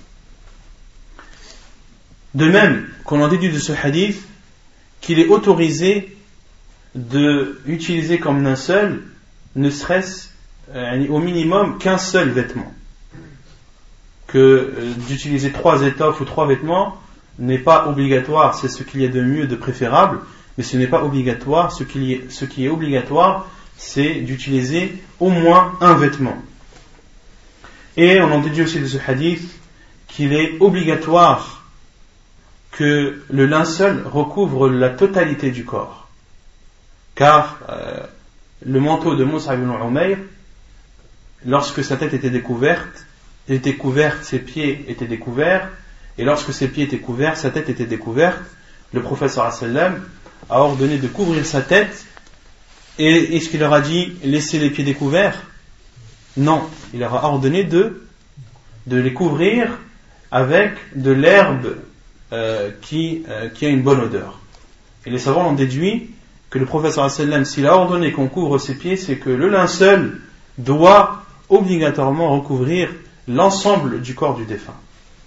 De même qu'on en déduit de ce hadith qu'il est autorisé d'utiliser comme linceul ne serait-ce au minimum qu'un seul vêtement. que d'utiliser 3 étoffes ou 3 vêtements n'est pas obligatoire, c'est ce qu'il y a de mieux, de préférable, mais ce n'est pas obligatoire. Ce qui est obligatoire, c'est d'utiliser au moins un vêtement. Et on en déduit aussi de ce hadith qu'il est obligatoire que le linceul recouvre la totalité du corps. Car le manteau de Mus'ab ibn Umayr, lorsque sa tête était découverte, ses pieds étaient découverts, et lorsque ses pieds étaient couverts, sa tête était découverte, le prophète sallallahu alayhi wa sallam a ordonné de couvrir sa tête. Et est-ce qu'il leur a dit laissez les pieds découverts? Non, il leur a ordonné de les couvrir avec de l'herbe qui a une bonne odeur. Et les savants ont déduit que le prophète sallallahu alayhi wa sallam, s'il a ordonné qu'on couvre ses pieds, c'est que le linceul doit obligatoirement recouvrir l'ensemble du corps du défunt.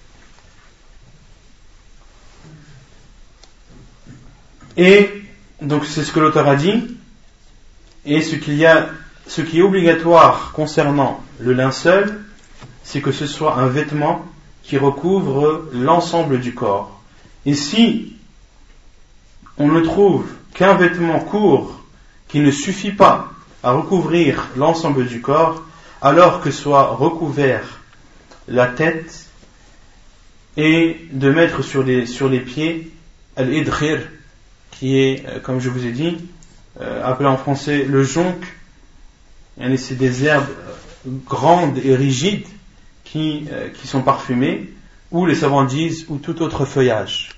Et donc c'est ce que l'auteur a dit. Et ce qui est obligatoire concernant le linceul, c'est que ce soit un vêtement qui recouvre l'ensemble du corps. Et si on ne trouve qu'un vêtement court qui ne suffit pas à recouvrir l'ensemble du corps, alors que soit recouvert la tête, et de mettre sur les pieds al-idkhir, qui est, comme je vous ai dit, appelé en français le jonc. C'est des herbes grandes et rigides qui sont parfumées, ou les savants disent ou tout autre feuillage,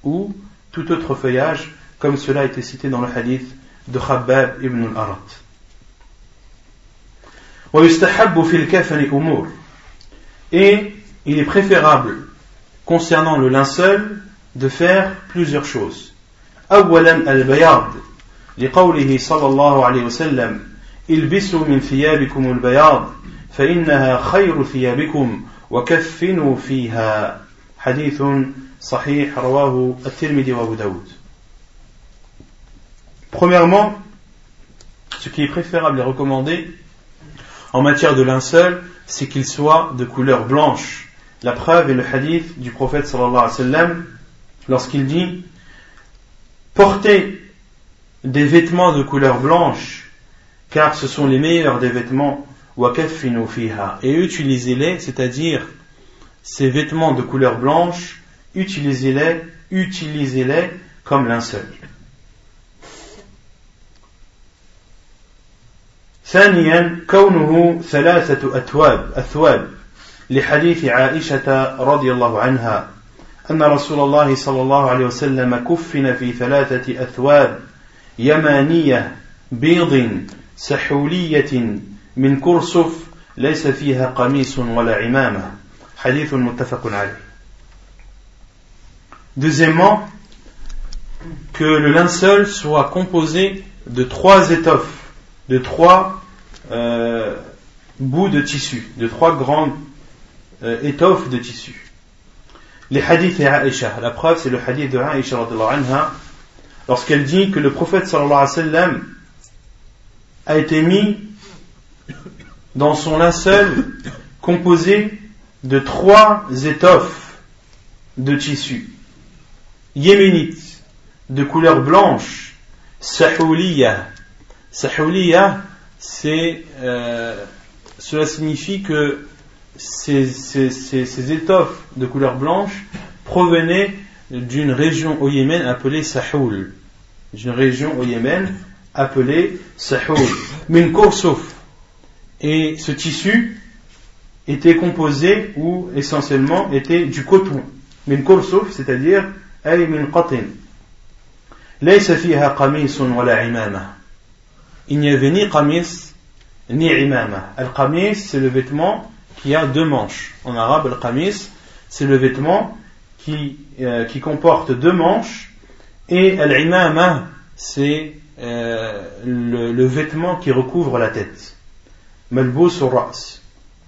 comme cela a été cité dans le hadith de Khabbab ibn al-Arat. Et il est préférable concernant le linceul de faire plusieurs choses. أولا البياض لقوله صلى الله عليه وسلم البسوا من ثيابكم البياض فإنها خير ثيابكم وكفنوا فيها حديث صحيح رواه الترمذي وأبو داود. Premièrement, ce qui est préférable et recommandé en matière de linceul, c'est qu'il soit de couleur blanche. La preuve est le hadith du prophète sallallahu alayhi wa sallam lorsqu'il dit: portez des vêtements de couleur blanche, car ce sont les meilleurs des vêtements, وَكَفِّنُوا فِيهَا, et utilisez-les, c'est-à-dire ces vêtements de couleur blanche, utilisez-les comme linceul. ثانيا كونه ثلاثة أثواب لحديث عائشة رضي الله عنها أن رسول الله صلى الله عليه وسلم كفن في 3 أثواب يمانية بيض سحولية من كرسف ليس فيها قميص ولا عمامة حديث متفق عليه. Deuxièmement, que le linceul soit composé de 3 étoffes, de 3 bouts de tissu, de 3 grandes étoffes de tissu. Les hadiths et Aïcha, la preuve c'est le hadith de Aïcha radhiyallahu anha, lorsqu'elle dit que le prophète sallallahu alayhi wa sallam a été mis dans son linceul composé de 3 étoffes de tissu yéménite de couleur blanche, sahouliya. Sahouliya, cela signifie que ces étoffes de couleur blanche provenaient d'une région au Yémen appelée Sahoul. Min kursuf. Et ce tissu était composé ou essentiellement était du coton. Min kursuf, c'est-à-dire ay min qatin. Laysa fiha qamisun wala imama. Il n'y avait ni qamis ni imama. Al-qamis, c'est le vêtement qui a 2 manches. En arabe, al-qamis, c'est le vêtement qui comporte 2 manches, et al-imama, c'est le vêtement qui recouvre la tête. Malbous ar-ra's.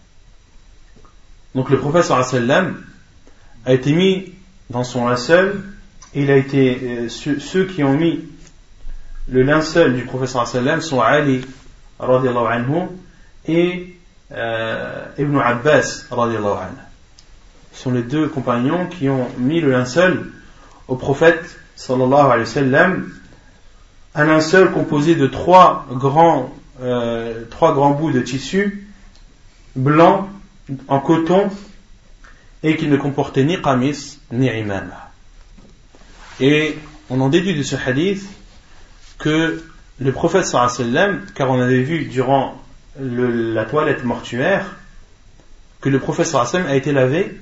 Donc le prophète sallallahu alayhi wa sallam a été mis dans son linceul, et il a été ceux qui ont mis le linceul du prophète sallallahu alayhi wa sallam sont Ali radhiyallahu anhu et Ibn Abbas radhiyallahu anhu. sont les deux compagnons qui ont mis le linceul au prophète sallallahu alayhi wa sallam, un linceul composé de trois grands bouts de tissu blanc en coton et qui ne comportait ni qamis ni imama. Et on en déduit de ce hadith que le prophète sallallahu alayhi wa sallam, car on avait vu durant la toilette mortuaire que le prophète sallallahu alayhi wa sallam a été lavé.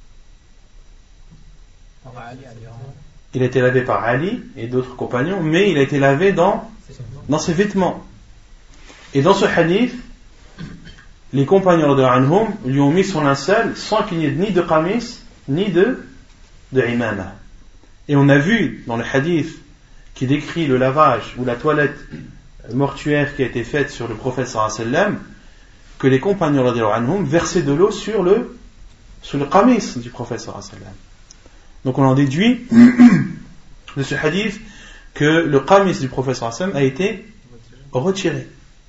Il a été lavé par Ali et d'autres compagnons, mais il a été lavé dans ses vêtements. Et dans ce hadith, les compagnons radhiyallahu anhum lui ont mis son linceul sans qu'il n'y ait ni de qamis ni de imama. Et on a vu dans le hadith qui décrit le lavage ou la toilette mortuaire qui a été faite sur le prophète sallallahu alayhi wa sallam, que les compagnons radhiyallahu anhum versaient de l'eau sur le qamis du prophète sallallahu alayhi wa sallam. Donc on en déduit de ce hadith que le qamis du prophète sallallahu alayhi wa sallam a été retiré.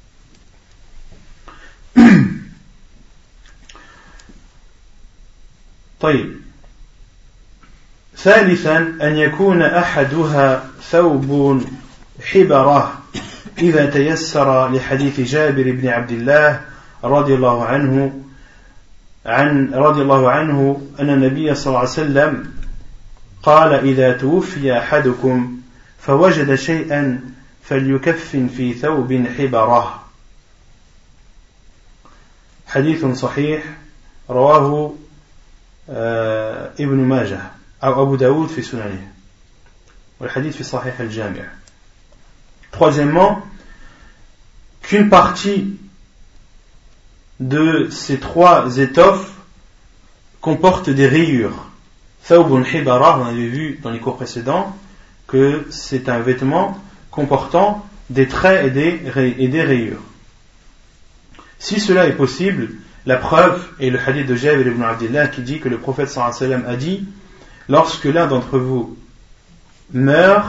طيب. ثالثا أن يكون أحدها ثوب حبرة إذا تيسر لحديث جابر بن عبد الله رضي الله عنه أن النبي صلى الله عليه وسلم قال إذا توفي أحدكم فوجد شيئا فليكفن في ثوب حبرة. حديث صحيح رواه ابن ماجه أو أبو داود في سننه والحديث في صحيح الجامع. Troisièmement, qu'une partie de ces trois étoffes comporte des rayures. Thawbun hibara, on avait vu dans les cours précédents que c'est un vêtement comportant des traits et des rayures. Si cela est possible, la preuve est le hadith de Jabir ibn Abdillah qui dit que le prophète sallallahu alayhi wa sallam a dit: lorsque l'un d'entre vous meurt,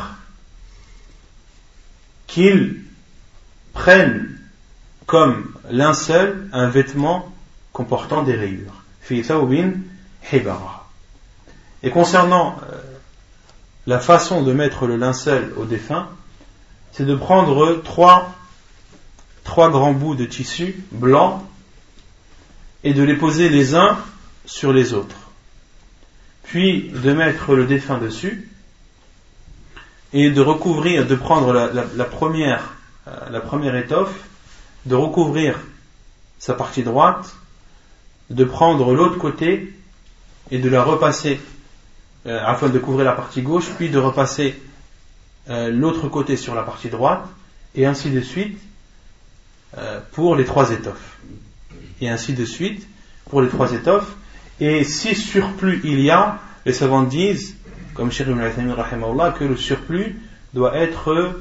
qu'il prenne comme linceul un vêtement comportant des rayures. Fi thawbin hibara. Et concernant la façon de mettre le linceul au défunt, c'est de prendre trois grands bouts de tissu blanc et de les poser les uns sur les autres, puis de mettre le défunt dessus et de prendre la première étoffe, de recouvrir sa partie droite, de prendre l'autre côté et de la repasser afin de couvrir la partie gauche, puis de repasser l'autre côté sur la partie droite, et ainsi de suite pour les trois étoffes. Et ainsi de suite pour les trois étoffes. Et si surplus il y a, les savants disent, comme Cheikh Ibn Uthaymin rahimahullah, que le surplus doit être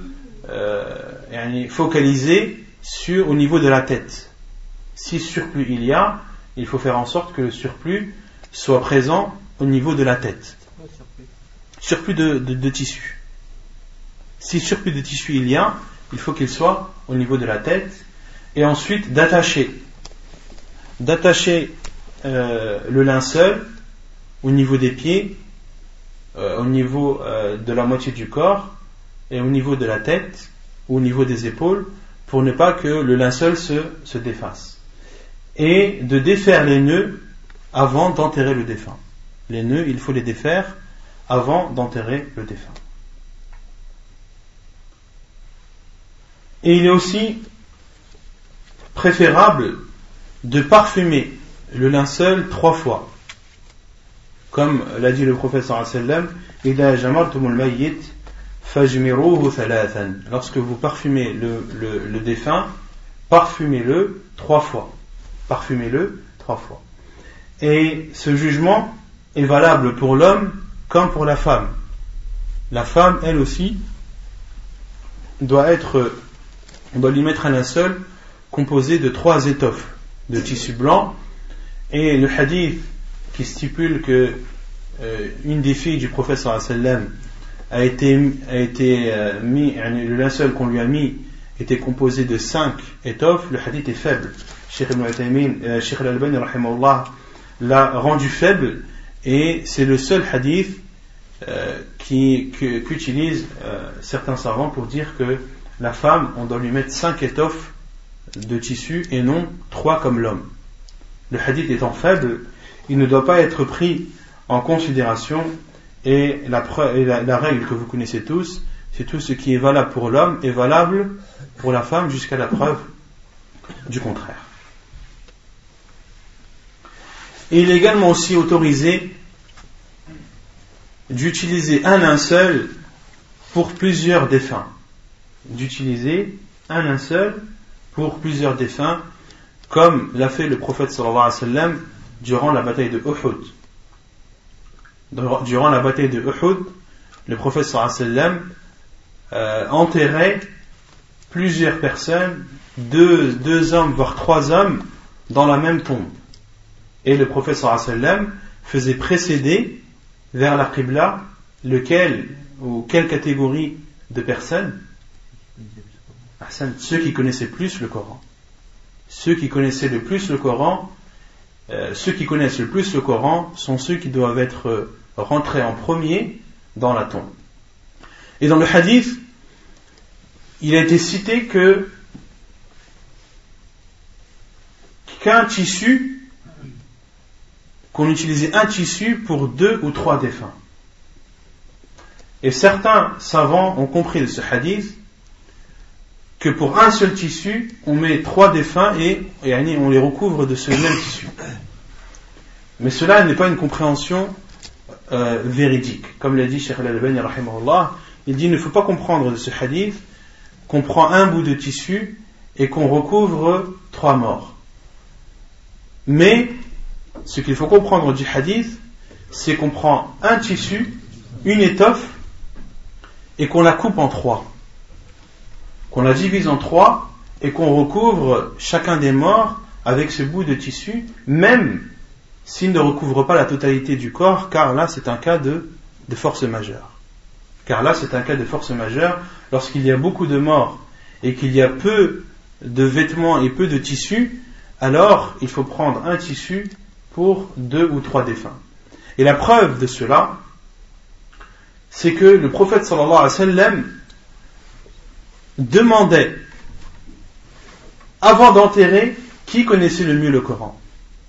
focalisé au niveau de la tête. Si surplus il y a, il faut faire en sorte que le surplus soit présent au niveau de la tête. Surplus de tissu. Si surplus de tissu il y a, il faut qu'il soit au niveau de la tête. Et ensuite d'attacher le linceul au niveau des pieds, au niveau de la moitié du corps, et au niveau de la tête, ou au niveau des épaules, pour ne pas que le linceul se défasse. Et de défaire les nœuds avant d'enterrer le défunt. Les nœuds, il faut les défaire avant d'enterrer le défunt. Et il est aussi préférable de parfumer le linceul 3 fois. Comme l'a dit le prophète sallallahu alayhi wa sallam, إِذَا جَمَرْتُمُ الْمَيِّتِ فَاجْمِرُوهُ ثَلَاثًا. Lorsque vous parfumez le défunt, parfumez-le 3 fois. Parfumez-le 3 fois. Et ce jugement est valable pour l'homme comme pour la femme. La femme, elle aussi, on doit lui mettre un linceul composé de 3 étoffes de tissu blanc. Et le hadith qui stipule que une des filles du prophète sallallahu alayhi wa sallam a été mis, le linceul qu'on lui a mis était composé de 5 étoffes, le hadith est faible. Cheikh Ibn Uthaymin, Cheikh Al-Albani rahimahullah l'a rendu faible, et c'est le seul hadith qu'utilisent certains savants pour dire que la femme, on doit lui mettre 5 étoffes de tissu et non 3 comme l'homme. Le hadith étant faible, il ne doit pas être pris en considération, et la règle que vous connaissez tous, c'est tout ce qui est valable pour l'homme est valable pour la femme jusqu'à la preuve du contraire. Et il est également aussi autorisé d'utiliser un linceul pour plusieurs défunts. D'utiliser un linceul pour plusieurs défunts, comme l'a fait le prophète sallallahu alayhi wa sallam durant la bataille de Uhud. Durant la bataille de Uhud, le prophète sallallahu alayhi wa sallam enterrait plusieurs personnes, deux hommes voire 3 hommes dans la même tombe. Et le prophète sallallahu alayhi wa sallam faisait précéder vers la Qibla quelle catégorie de personnes? Ceux qui connaissaient plus le Coran. Ceux qui connaissaient le plus le Coran, ceux qui connaissent le plus le Coran sont ceux qui doivent être rentrés en premier dans la tombe. Et dans le hadith, il a été cité qu'on utilisait un tissu pour 2 ou 3 défunts. Et certains savants ont compris de ce hadith que pour un seul tissu, on met 3 défunts et on les recouvre de ce même tissu. Mais cela n'est pas une compréhension véridique. Comme l'a dit Cheikh Al-Albani rahimahullah, il dit il ne faut pas comprendre de ce hadith qu'on prend un bout de tissu et qu'on recouvre 3 morts. Mais ce qu'il faut comprendre du hadith, c'est qu'on prend un tissu, une étoffe, et qu'on la coupe en 3. Qu'on la divise en 3 et qu'on recouvre chacun des morts avec ce bout de tissu, même s'il ne recouvre pas la totalité du corps, car là c'est un cas de force majeure. Car là c'est un cas de force majeure, lorsqu'il y a beaucoup de morts et qu'il y a peu de vêtements et peu de tissu, alors il faut prendre un tissu pour 2 ou 3 défunts. Et la preuve de cela, c'est que le prophète sallallahu alayhi wa sallam demandait, avant d'enterrer, qui connaissait le mieux le Coran.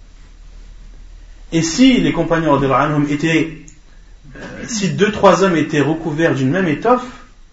Et si les compagnons si 2-3 hommes étaient recouverts d'une même étoffe,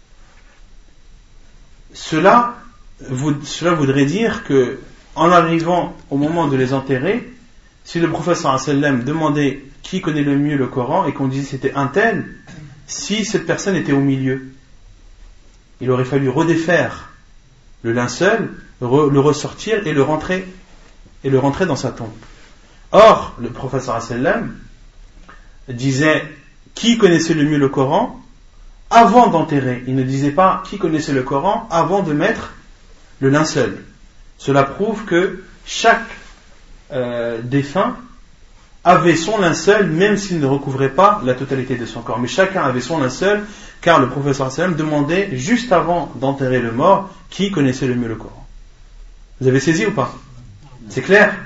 cela voudrait dire que, en arrivant au moment de les enterrer, si le prophète sallallahu alayhi wa sallam demandait qui connaît le mieux le Coran et qu'on disait c'était un tel, si cette personne était au milieu, il aurait fallu redéfaire le linceul, le ressortir et le rentrer dans sa tombe. Or, le prophète sallallahu alayhi wa sallam disait qui connaissait le mieux le Coran avant d'enterrer. Il ne disait pas qui connaissait le Coran avant de mettre le linceul. Cela prouve que chaque défunt avait son linceul, même s'il ne recouvrait pas la totalité de son corps. Mais chacun avait son linceul, car le prophète sallallahu alayhi wa sallam demandait, juste avant d'enterrer le mort, qui connaissait le mieux le Coran. Vous avez saisi ou pas? C'est clair?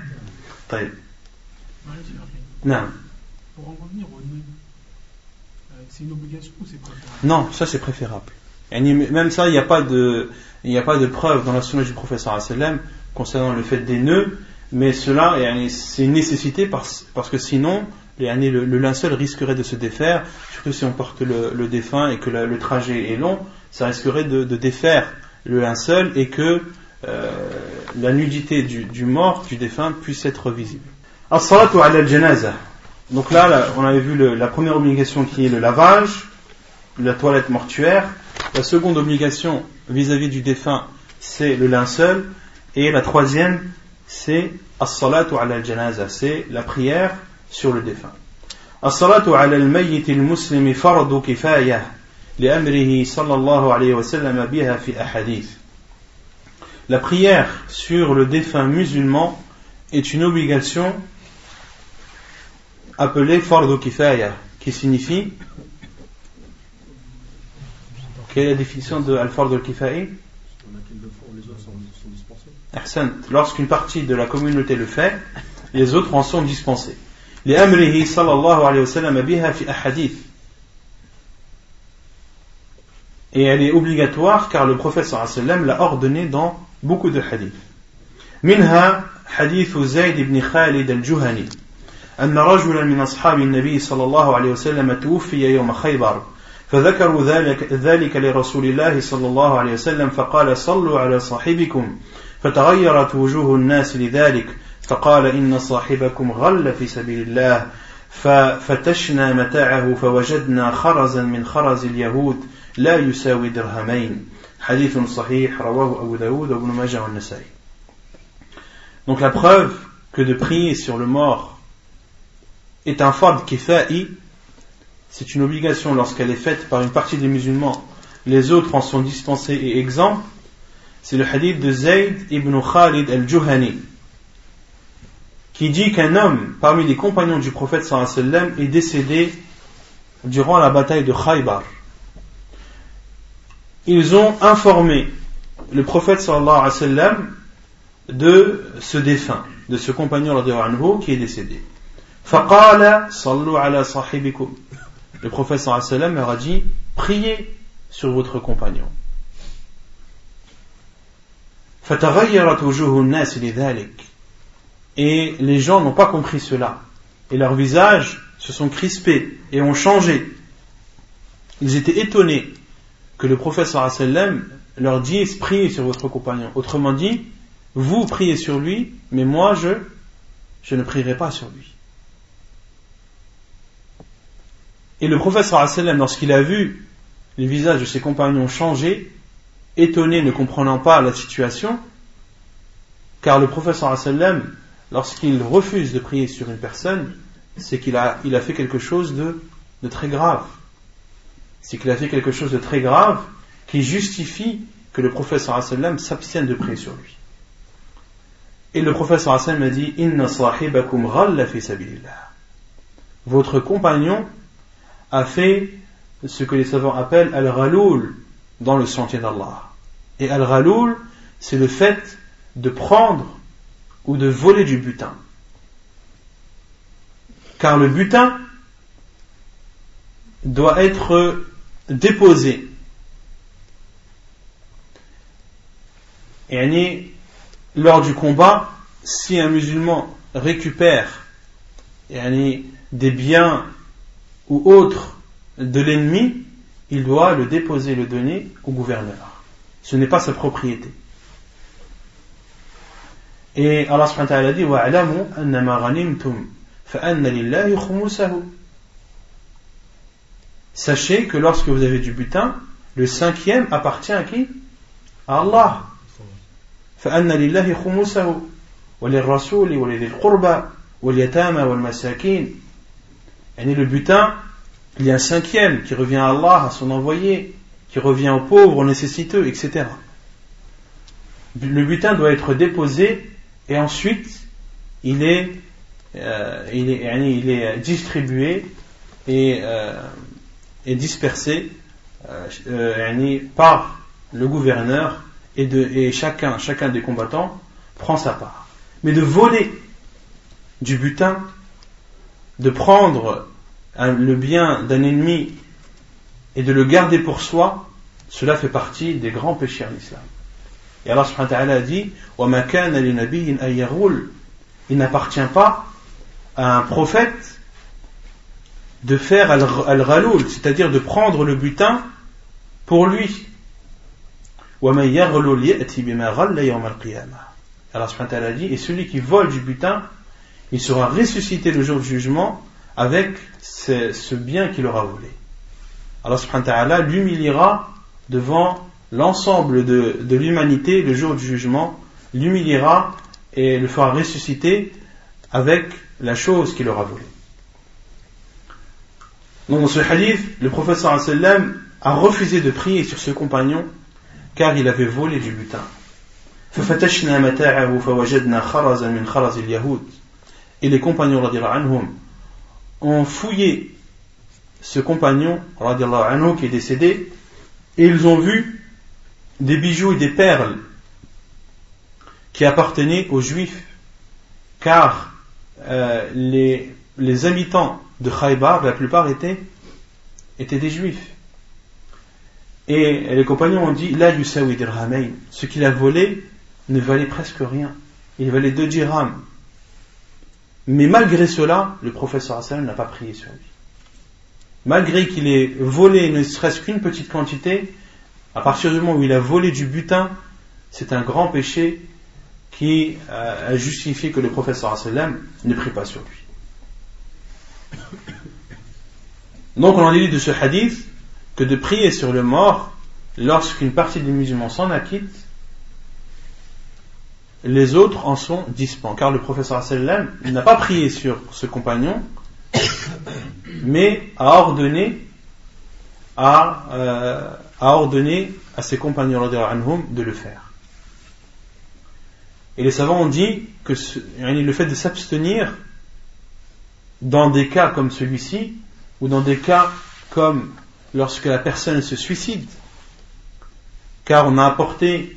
Non. Pour en revenir au nœud, c'est une obligation ou c'est préférable? Non, ça c'est préférable. Et même ça, il n'y a pas de preuve dans la sunna du prophète sallallahu alayhi wa sallam concernant le fait des nœuds, mais cela, c'est une nécessité parce que sinon, le linceul risquerait de se défaire, surtout si on porte le défunt et que le trajet est long, ça risquerait de défaire le linceul et que la nudité du mort, du défunt, puisse être visible. As-salatu ala al-janaza. Donc là, on avait vu la première obligation qui est le lavage, la toilette mortuaire. La seconde obligation vis-à-vis du défunt, c'est le linceul. Et la troisième, c'est as-salatu ala al-janaza, c'est la prière sur le défunt. As-salatu ala al-mayyit al-muslimi fardu kifayah li'amrihi sallallahu alayhi wa sallam biha fi ahadith. La prière sur le défunt musulman est une obligation appelée fardu kifayah, qui signifie, quelle est la définition de al-fardu kifayah? Lorsqu'une partie de la communauté le fait, les autres en sont dispensés. لأمره صلى الله عليه وسلم بها في أحاديث. Et elle est obligatoire car le prophète صلى الله عليه وسلم l'a ordonné dans beaucoup de hadiths. منها حديث زيد بن خالد الجهني أن رجلا من أصحاب النبي صلى الله عليه وسلم توفي يوم خيبر فذكروا ذلك لرسول الله صلى الله عليه وسلم فقال صلوا على صاحبكم فتغيرت وجوه الناس لذلك فقال إن صاحبكم غل في سبيل الله ففتشنا متاعه فوجدنا خرزا من خرز اليهود لا يساوي درهمين حديث صحيح رواه أبو داود وابن ماجه والنسائي. Donc la preuve que de prier sur le mort est un fard kifa'i, c'est une obligation lorsqu'elle est faite par une partie des musulmans, les autres en sont dispensés et exempts, c'est le hadith de Zayd ibn Khalid al-Juhani, qui dit qu'un homme parmi les compagnons du prophète sallallahu alayhi wa sallam est décédé durant la bataille de Khaybar. Ils ont informé le prophète sallallahu alayhi wa sallam de ce défunt, de ce compagnon radiyallahu anhu qui est décédé. فَقَالَ صَلُّوا عَلَى صَاحِبِكُمْ. Le prophète sallallahu alayhi wa sallam leur a dit, priez sur votre compagnon. فَتَغَيَّرَتْ وُجُوهُ النَّاسِ لِذَلِكَ. Et les gens n'ont pas compris cela. Et leurs visages se sont crispés et ont changé. Ils étaient étonnés que le prophète sallallahu alayhi wa sallam leur dise, priez sur votre compagnon. Autrement dit, vous priez sur lui, mais moi je ne prierai pas sur lui. Et le prophète sallallahu alayhi wa sallam, lorsqu'il a vu les visages de ses compagnons changer, étonné, ne comprenant pas la situation, car le prophète sallallahu alayhi wa sallam, lorsqu'il refuse de prier sur une personne, c'est qu'il a fait quelque chose de très grave. C'est qu'il a fait quelque chose de très grave qui justifie que le prophète sallallahu alayhi wa sallam s'abstienne de prier sur lui. Et le prophète sallallahu alayhi wa sallam a dit, Inna sahibakum ghalla fi sabilillah. Votre compagnon a fait ce que les savants appellent al-ghaloul dans le sentier d'Allah. Et al-ghaloul, c'est le fait de prendre ou de voler du butin. Car le butin doit être déposé. Et lors du combat, si un musulman récupère des biens ou autres de l'ennemi, il doit le déposer, le donner au gouverneur. Ce n'est pas sa propriété. Et Allah subhanahu wa ta'ala dit وَاعْلَمُوا أَنَّمَا غَنِمْتُمْ فَأَنَّ لِلَّهِ خُمُسَهُ. Sachez que lorsque vous avez du butin, le 5e appartient à qui? À Allah. فَأَنَّ لِلَّهِ خُمُسَهُ وَلِلرَّسُولِ وَلِذِي الْقُرْبَى وَالْيَتَامَى وَالْمَسَاكِينَ. Et le butin, il y a un 5e qui revient à Allah, à son envoyé, qui revient aux pauvres, aux nécessiteux, etc. Le butin doit être déposé et ensuite il est distribué et dispersé par le gouverneur et chacun des combattants prend sa part. Mais de voler du butin, de prendre le bien d'un ennemi et de le garder pour soi, cela fait partie des grands péchés en islam. Et Allah subhanahu wa ta'ala a dit وَمَا كَانَ لِنَبِيٍّ أَن يَغُلَّ. Il n'appartient pas à un prophète de faire al-ghaloul, c'est-à-dire de prendre le butin pour lui. وَمَن يَغْلُلْ يَأْتِ بِمَا غَلَّ يَوْمَ الْقِيَامَةِ. Allah subhanahu wa ta'ala a dit, et celui qui vole du butin, il sera ressuscité le jour du jugement avec ce bien qu'il aura volé. Allah subhanahu wa ta'ala l'humiliera devant l'ensemble de l'humanité le jour du jugement, l'humiliera et le fera ressusciter avec la chose qu'il aura volée. Donc dans ce hadith, le prophète sallallahu alayhi wa sallam a refusé de prier sur ce compagnon car il avait volé du butin. فَفَتَشْنَا مَتَاعَهُ فَوَجَدْنَا خَرَزًا مِنْ خَرَزِ الْيَهُودِ. Et les compagnons radiyallahu anhum ont fouillé ce compagnon radiyallahu anhu qui est décédé et ils ont vu des bijoux et des perles qui appartenaient aux juifs car les les habitants de Khaybar, la plupart étaient des juifs. Et les compagnons ont dit, la yusawi dirhamayn, ce qu'il a volé ne valait presque rien. Il valait 2 dirhams. Mais malgré cela, le prophète sallallahu alayhi wa sallam n'a pas prié sur lui. Malgré qu'il ait volé ne serait-ce qu'une petite quantité, à partir du moment où il a volé du butin, c'est un grand péché qui a justifié que le prophète sallallahu alayhi wa sallam ne prie pas sur lui. Donc on en dit de ce hadith que de prier sur le mort lorsqu'une partie des musulmans s'en acquitte, les autres en sont dispens, car le prophète sallallahu alayhi wa sallam n'a pas prié sur ce compagnon, mais a ordonné à ses compagnons de le faire. Et les savants ont dit que le fait de s'abstenir dans des cas comme celui-ci, ou dans des cas comme lorsque la personne se suicide, car on a apporté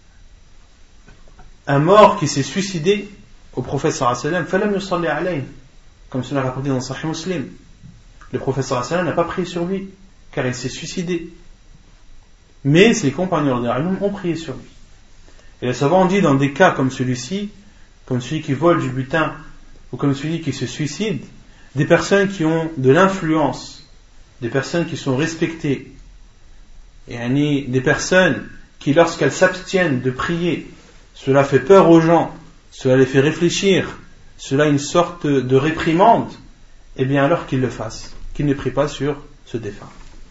un mort qui s'est suicidé au prophète sallallahu alayhi wa sallam, falam yusalli alayhi, comme cela est rapporté dans Sahih Muslim. Le prophète sallallahu alayhi wa sallam n'a pas prié sur lui, car il s'est suicidé. Mais ses compagnons ont prié sur lui. Et les savants ont dit, dans des cas comme celui-ci, comme celui qui vole du butin, ou comme celui qui se suicide, des personnes qui ont de l'influence, des personnes qui sont respectées, et des personnes qui, lorsqu'elles s'abstiennent de prier, cela fait peur aux gens, cela les fait réfléchir, cela est une sorte de réprimande, eh bien alors qu'ils le fassent, qu'ils ne prient pas sur ce défunt.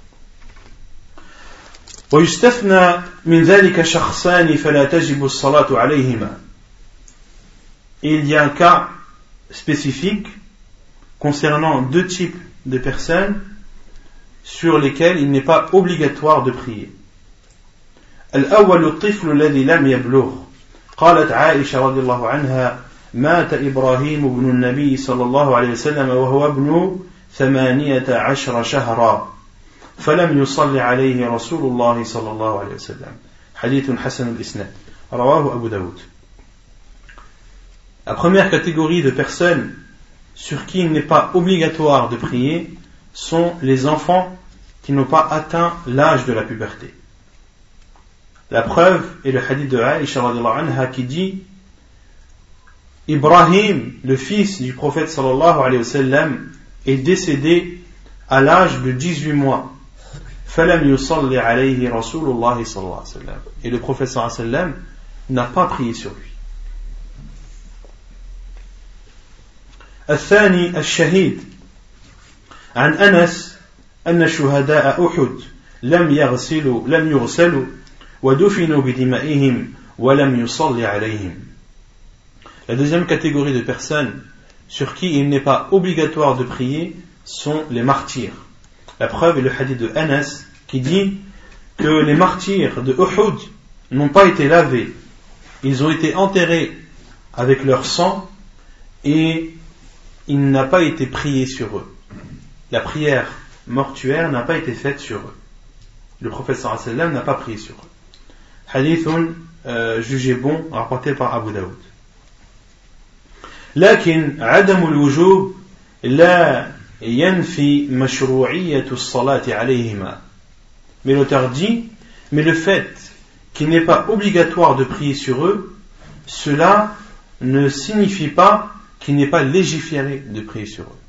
ويستثنى من ذلك شخصان فلا تجب الصلاة عليهما. Il y a un cas spécifique concernant 2 types de personnes sur lesquelles il n'est pas obligatoire de prier. الأول الطفل الذي لم يبلغ. قالت عائشة رضي الله عنها مات إبراهيم ابن النبي صلى الله عليه وسلم وهو ابن 18 شهرا فلم يصلي عليه رسول الله صلى الله عليه وسلم. حديث حسن الإسناد رواه أبو داود. La première catégorie de personnes sur qui il n'est pas obligatoire de prier sont les enfants qui n'ont pas atteint l'âge de la puberté. La preuve est le hadith de Aïcha radhiyallahu anha qui dit Ibrahim, le fils du prophète sallallahu alayhi wa sallam, est décédé à l'âge de 18 mois. فَلَمْ يُصَلِّ عَلَيْهِ رَسُولُ اللَّهِ صَلَّى اللَّهُ عَلَيْهِ وسلم. Et le prophète sallallahu alayhi wa sallam n'a pas prié sur lui. الثاني الشهيد عن أنس أن شهداء أحد لم يغسلوا ودفنوا بدمائهم ولم يصلي عليهم. La deuxième catégorie de personnes sur qui il n'est pas obligatoire de prier sont les martyrs. La preuve est le hadith de Anas qui dit que les martyrs de Uhud n'ont pas été lavés. Ils ont été enterrés avec leur sang et il n'a pas été prié sur eux. La prière mortuaire n'a pas été faite sur eux. Le prophète sallallahu alayhi wa sallam n'a pas prié sur eux. Hadith jugé bon, rapporté par Abu Daoud. لكن عدم الوجوب لا ينفي مشروعية الصلاة عليهما. Mais l'auteur dit, mais le fait qu'il n'est pas obligatoire de prier sur eux, cela ne signifie pas qu'il n'est pas légiféré de prier sur eux.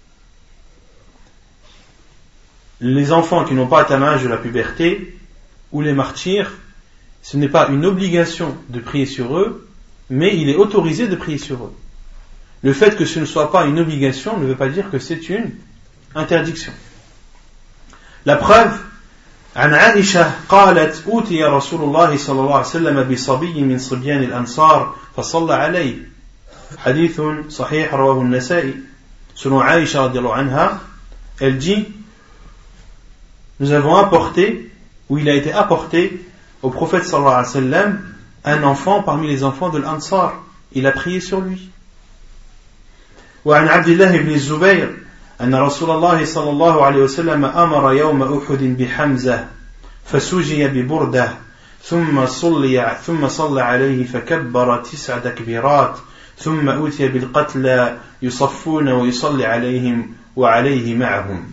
Les enfants qui n'ont pas atteint l'âge de la puberté ou les martyrs, ce n'est pas une obligation de prier sur eux, mais il est autorisé de prier sur eux. Le fait que ce ne soit pas une obligation ne veut pas dire que c'est une interdiction. La preuve, عن عائشة قالت أوتي رسول الله صلى الله عليه وسلم بصبي من صبيان الأنصار فصلى عليه. حديث صحيح رواه النسائي. Selon Aïcha radiallahu anha, elle dit, nous avons apporté, ou il a été apporté au prophète sallallahu alayhi wa sallam un enfant parmi les enfants de l'Ansar. Il a prié sur lui. وعن عبد الله بن الزبير أن رسول الله صلى الله عليه وسلم أمر يوم أحد بحمزة فسجي ببردة ثم صلى عليه فكبر 9 تكبيرات ثم أوتي بالقتلى يصفون ويصلي عليهم وعليه معهم.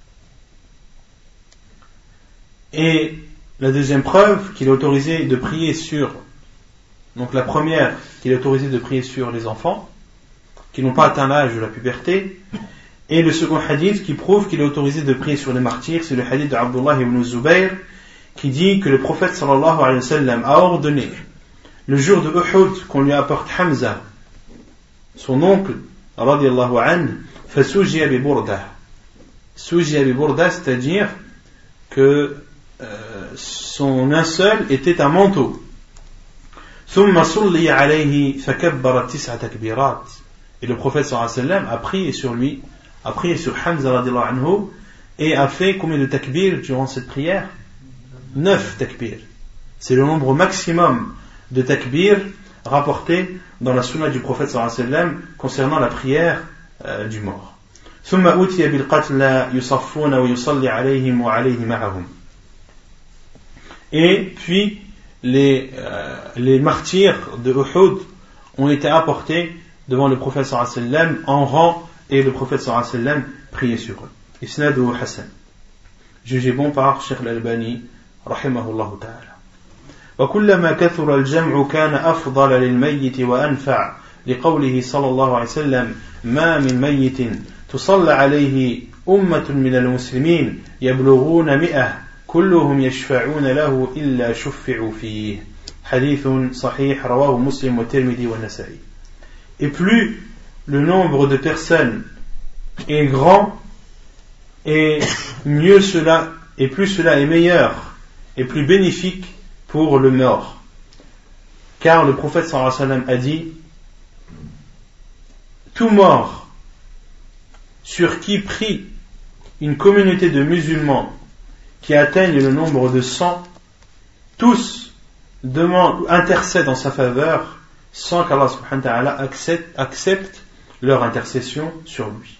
Et la deuxième preuve qu'il est autorisé de prier sur, donc la première, qu'il est autorisé de prier sur les enfants qui n'ont pas atteint l'âge de la puberté, et le second hadith qui prouve qu'il est autorisé de prier sur les martyrs, c'est le hadith de Abdullah ibn Zubayr qui dit que le prophète sallallahu alayhi wa sallam a ordonné le jour de Uhud qu'on lui apporte Hamza, son oncle, radiyallahu anhu, fasujiya bi burda. Sujiya bi burda, c'est-à-dire que son linceul était un manteau. ثم صلي عليه فكبر 9 تكبيرات. Et le prophète sallallahu alayhi wa sallam a prié sur lui, a prié sur Hamza radiyallahu anhu, et a fait combien de takbir durant cette prière? 9 takbir. C'est le nombre maximum de takbir rapporté dans la sunna du prophète sallallahu alayhi wa sallam concernant la prière du mort. ثم أوتي بالقتلى يصفون ويصلي عليهم وعليه معهم. Et puis les martyrs de Uhud ont été apportés devant le prophète sallallahu alayhi wa sallam en rang, et le prophète sallallahu alayhi wa sallam priait sur eux. Isnaduhu Hasan, jugé bon par Cheikh Al-Albani rahimahullah ta'ala. وكلما كثر الجمع كان أفضل للميت وأنفع لقوله صلى الله عليه وسلم ما من ميت تصلى عليه أمة من المسلمين يبلغون 100 كلهم يشفعون له إلا شفعوا فيه. حديث صحيح رواه مسلم والترمذي والنسائي. Et plus le nombre de personnes est grand, et mieux cela, et plus cela est meilleur et plus bénéfique pour le mort. Car le prophète sallallahu alayhi wa sallam a dit: tout mort sur qui prie une communauté de musulmans qui atteignent le nombre de 100, tous intercèdent en sa faveur sans qu'Allah subhanahu wa ta'ala accepte leur intercession sur lui.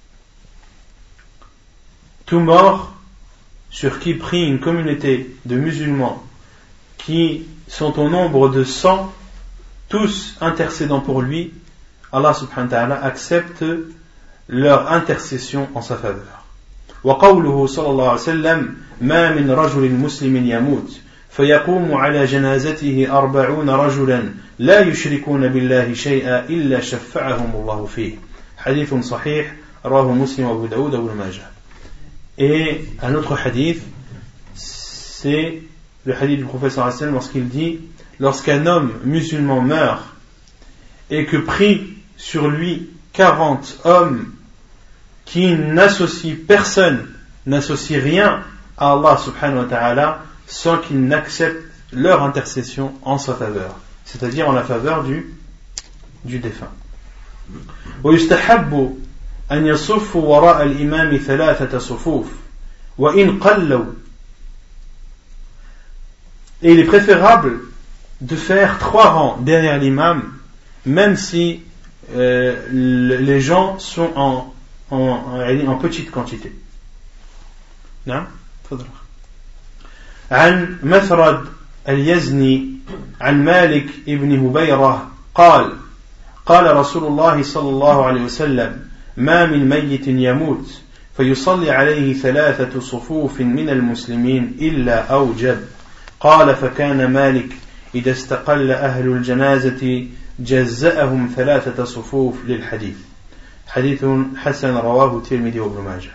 Tout mort sur qui prie une communauté de musulmans qui sont au nombre de 100, tous intercédant pour lui, Allah subhanahu wa ta'ala accepte leur intercession en sa faveur. وقوله صلى الله عليه وسلم ما من رجل مسلم يموت فيقوم على جنازته 40 رجلا لا يشركون بالله شيئا إلا شفعهم الله فيه. حديث صحيح رواه مسلم وأبو داود وابن ماجه. Et un autre hadith, c'est le hadith du prophète sallallahu alayhi wa sallam lorsqu'il dit: lorsqu'un homme musulman meurt et que prie sur lui 40 hommes qui n'associent personne, n'associent rien à Allah subhanahu wa ta'ala sans qu'ils n'acceptent leur intercession en sa faveur, c'est-à-dire en la faveur du défunt. ويستحب أن يصفوا وراء الإمام 3 صفوف وإن قلوا. Et il est préférable de faire 3 rangs derrière l'imam, même si les gens sont en petite quantité. نعم تفضل. عن مثرد اليزني عن مالك ابن هبيرة قال قال رسول الله صلى الله عليه وسلم ما من ميت يموت فيصلي عليه 3 صفوف من المسلمين إلا أوجب. قال فكان مالك إذا استقل أهل الجنازة جزأهم 3 صفوف للحديث. حديث حسن رواه الترمذي وابن ماجه.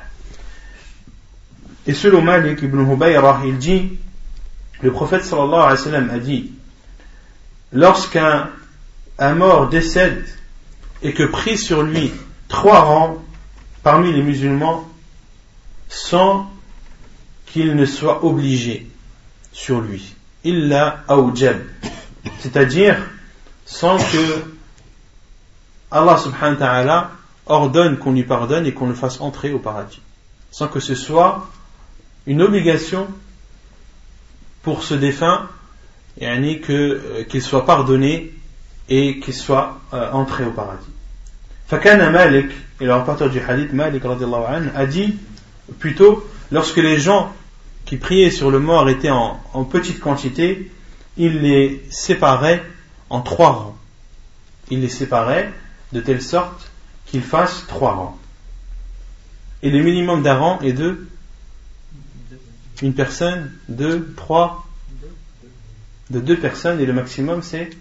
Et selon Malik ibn Hubayra, il dit, le prophète sallallahu alayhi wa sallam a dit: lorsqu'un mort décède et que prie sur lui 3 rangs parmi les musulmans sans qu'il ne soit obligé sur lui, illa awjab, c'est-à-dire sans que Allah subhanahu wa ta'ala ordonne qu'on lui pardonne et qu'on le fasse entrer au paradis, sans que ce soit une obligation pour ce défunt, qu'il soit pardonné et qu'il soit entré au paradis. Fakana Malik, et le rapporteur du hadith Malik radiyallahu anhu a dit plutôt, lorsque les gens qui priaient sur le mort étaient en petite quantité, il les séparait en 3 rangs. il les séparait de telle sorte qu'ils fassent 3 rangs. Et le minimum d'un rang est de une personne, 2, 3, de 2 personnes, et le maximum c'est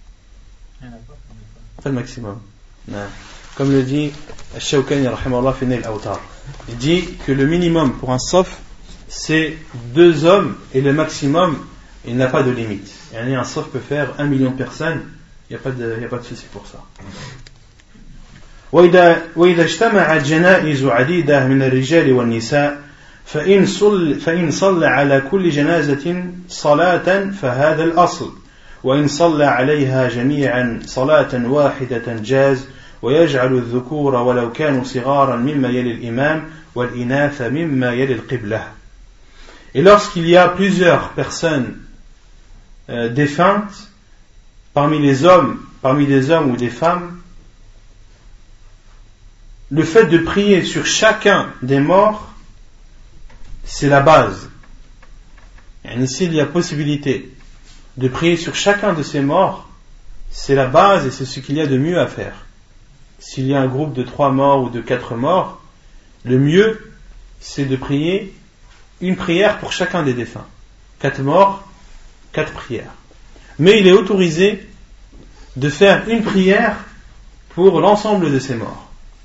pas le maximum. Non. Comme le dit Al-Shawkani rahimahullah fi Nail al-Awtar, il dit que le minimum pour un saf c'est 2 hommes, et le maximum il n'a pas de limite. Un saf peut faire 1 million de personnes, il n'y a pas de souci pour ça. وإذا اجتمعت جنائز عديدة من الرجال والنساء فإن صلى على كل جنازة صلاة فهذا الأصل وإن صلى عليها جميعا صلاة واحدة جاز ويجعل الذكور ولو كانوا صغارا مما يلي الإمام والإناث مما يلي القبلة. Et lorsqu'il y a plusieurs personnes défuntes parmi des hommes ou des femmes, le fait de prier sur chacun des morts, c'est la base. Et ici, il y a possibilité de prier sur chacun de ces morts, c'est la base et c'est ce qu'il y a de mieux à faire. S'il y a un groupe de 3 morts ou de 4 morts, le mieux, c'est de prier une prière pour chacun des défunts. 4 morts, 4 prières. Mais il est autorisé de faire une prière pour l'ensemble de ces morts.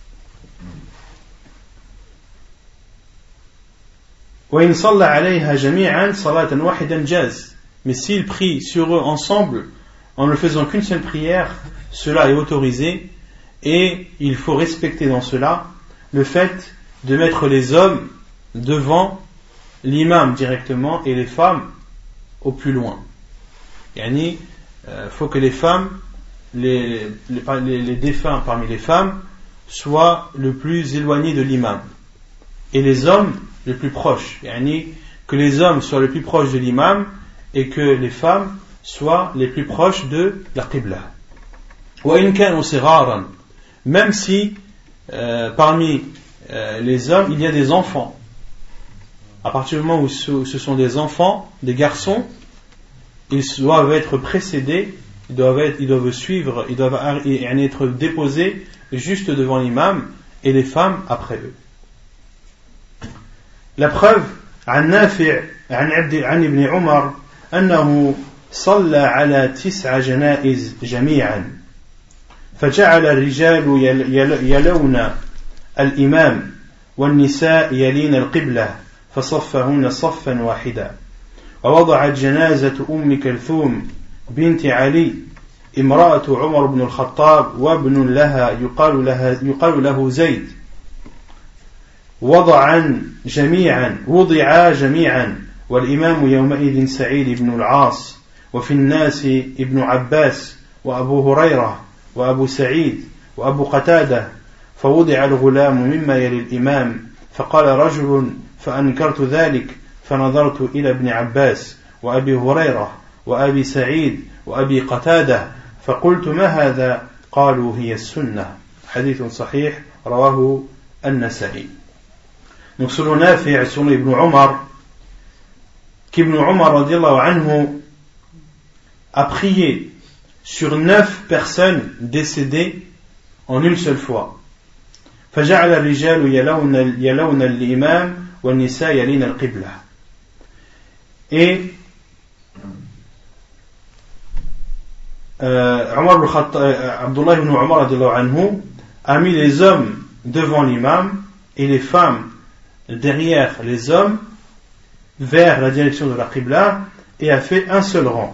وإن صلى عليها جميعا صلاة واحدا جاز. Mais s'il prie sur eux ensemble en ne faisant qu'une seule prière, cela est autorisé, et il faut respecter dans cela le fait de mettre les hommes devant l'imam directement et les femmes au plus loin. Il faut que les femmes, les défunts parmi les femmes soient le plus éloignés de l'imam, et les hommes le plus proche, que les hommes soient le plus proches de l'imam et que les femmes soient les plus proches de la qibla. Même si parmi les hommes il y a des enfants, à partir du moment où ce sont des enfants, des garçons, ils doivent être précédés, ils doivent suivre, ils doivent être déposés juste devant l'imam, et les femmes après eux. La preuve عن نافع عن ابن عمر أنه صلى على 9 جنائز جميعا فجعل الرجال يلون الإمام والنساء يلين القبلة فصفهن صفا واحدا ووضعت جنازة أم كلثوم بنت علي امرأة عمر بن الخطاب وابن لها يقال له زيد وضعا جميعا والإمام يومئذ سعيد بن العاص وفي الناس ابن عباس وأبو هريرة وأبو سعيد وأبو قتادة فوضع الغلام مما يلي الإمام فقال رجل فأنكرت ذلك فنظرت إلى ابن عباس وأبي هريرة وأبي سعيد وأبي قتادة فقلت ما هذا قالوا هي السنة حديث صحيح رواه النسائي. Donc selon Nafi', selon Ibn Umar, qu'Ibn Umar radiallahu anhu a prié sur 9 personnes décédées en une seule fois. فجعل الرجال يلون الإمام والنساء يلين القبلة. Et Abdullah ibn Umar radiallahu anhu a mis les hommes devant l'imam et les femmes derrière les hommes vers la direction de la Qibla, et a fait un seul rang.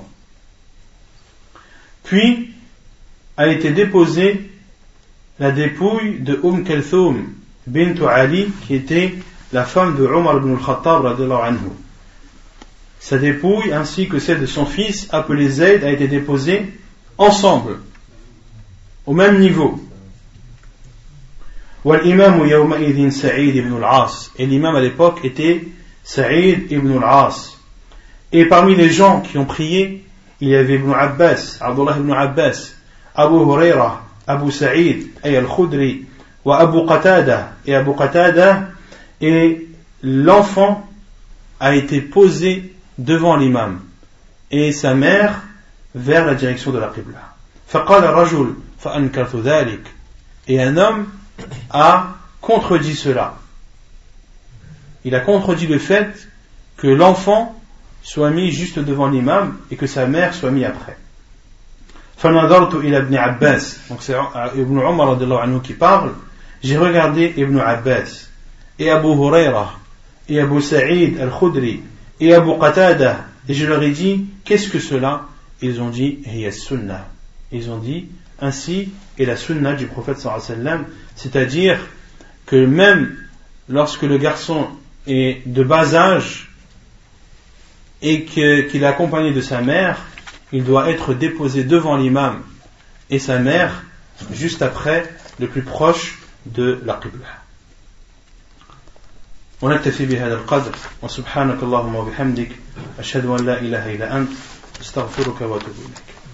Puis a été déposée la dépouille de Kalthum bint Ali, qui était la femme de Omar ibn al-Khattab radiallahu anhu. Sa dépouille ainsi que celle de son fils appelé Zayd a été déposée ensemble au même niveau. والإمام يومئذ سعيد بن العاص, et l'imam à l'époque était Sa'id ibn al-As. Et parmi les gens qui ont prié, il y avait Ibn Abbas, Abdullah ibn Abbas, Abu Huraira, Abu Sa'id et Al-Khudri, wa Abu Qatada et Abu Qatada, et l'enfant a été posé devant l'imam et sa mère vers la direction de la Qibla. فقال رجل فأنكرت ذلك. Et un homme a contredit cela. Il a contredit le fait que l'enfant soit mis juste devant l'imam et que sa mère soit mise après. فنظرت إلى ابن عباس. Donc c'est Ibn Umar radiallahu anhu qui parle. J'ai regardé Ibn Abbas et Abu Huraira et Abu Sa'id al-Khudri et Abu Qatada et je leur ai dit qu'est-ce que cela? Ils ont dit hiya sunnah. Ils ont dit ainsi est la sunna du prophète sallallahu alayhi wa sallam, c'est-à-dire que même lorsque le garçon est de bas âge et qu'il est accompagné de sa mère, il doit être déposé devant l'imam et sa mère juste après, le plus proche de la qibla. ونكتفي بهذا القدر وسبحانك اللهم وبحمدك أشهد أن لا إله إلا أنت أستغفرك وأتوب إليك.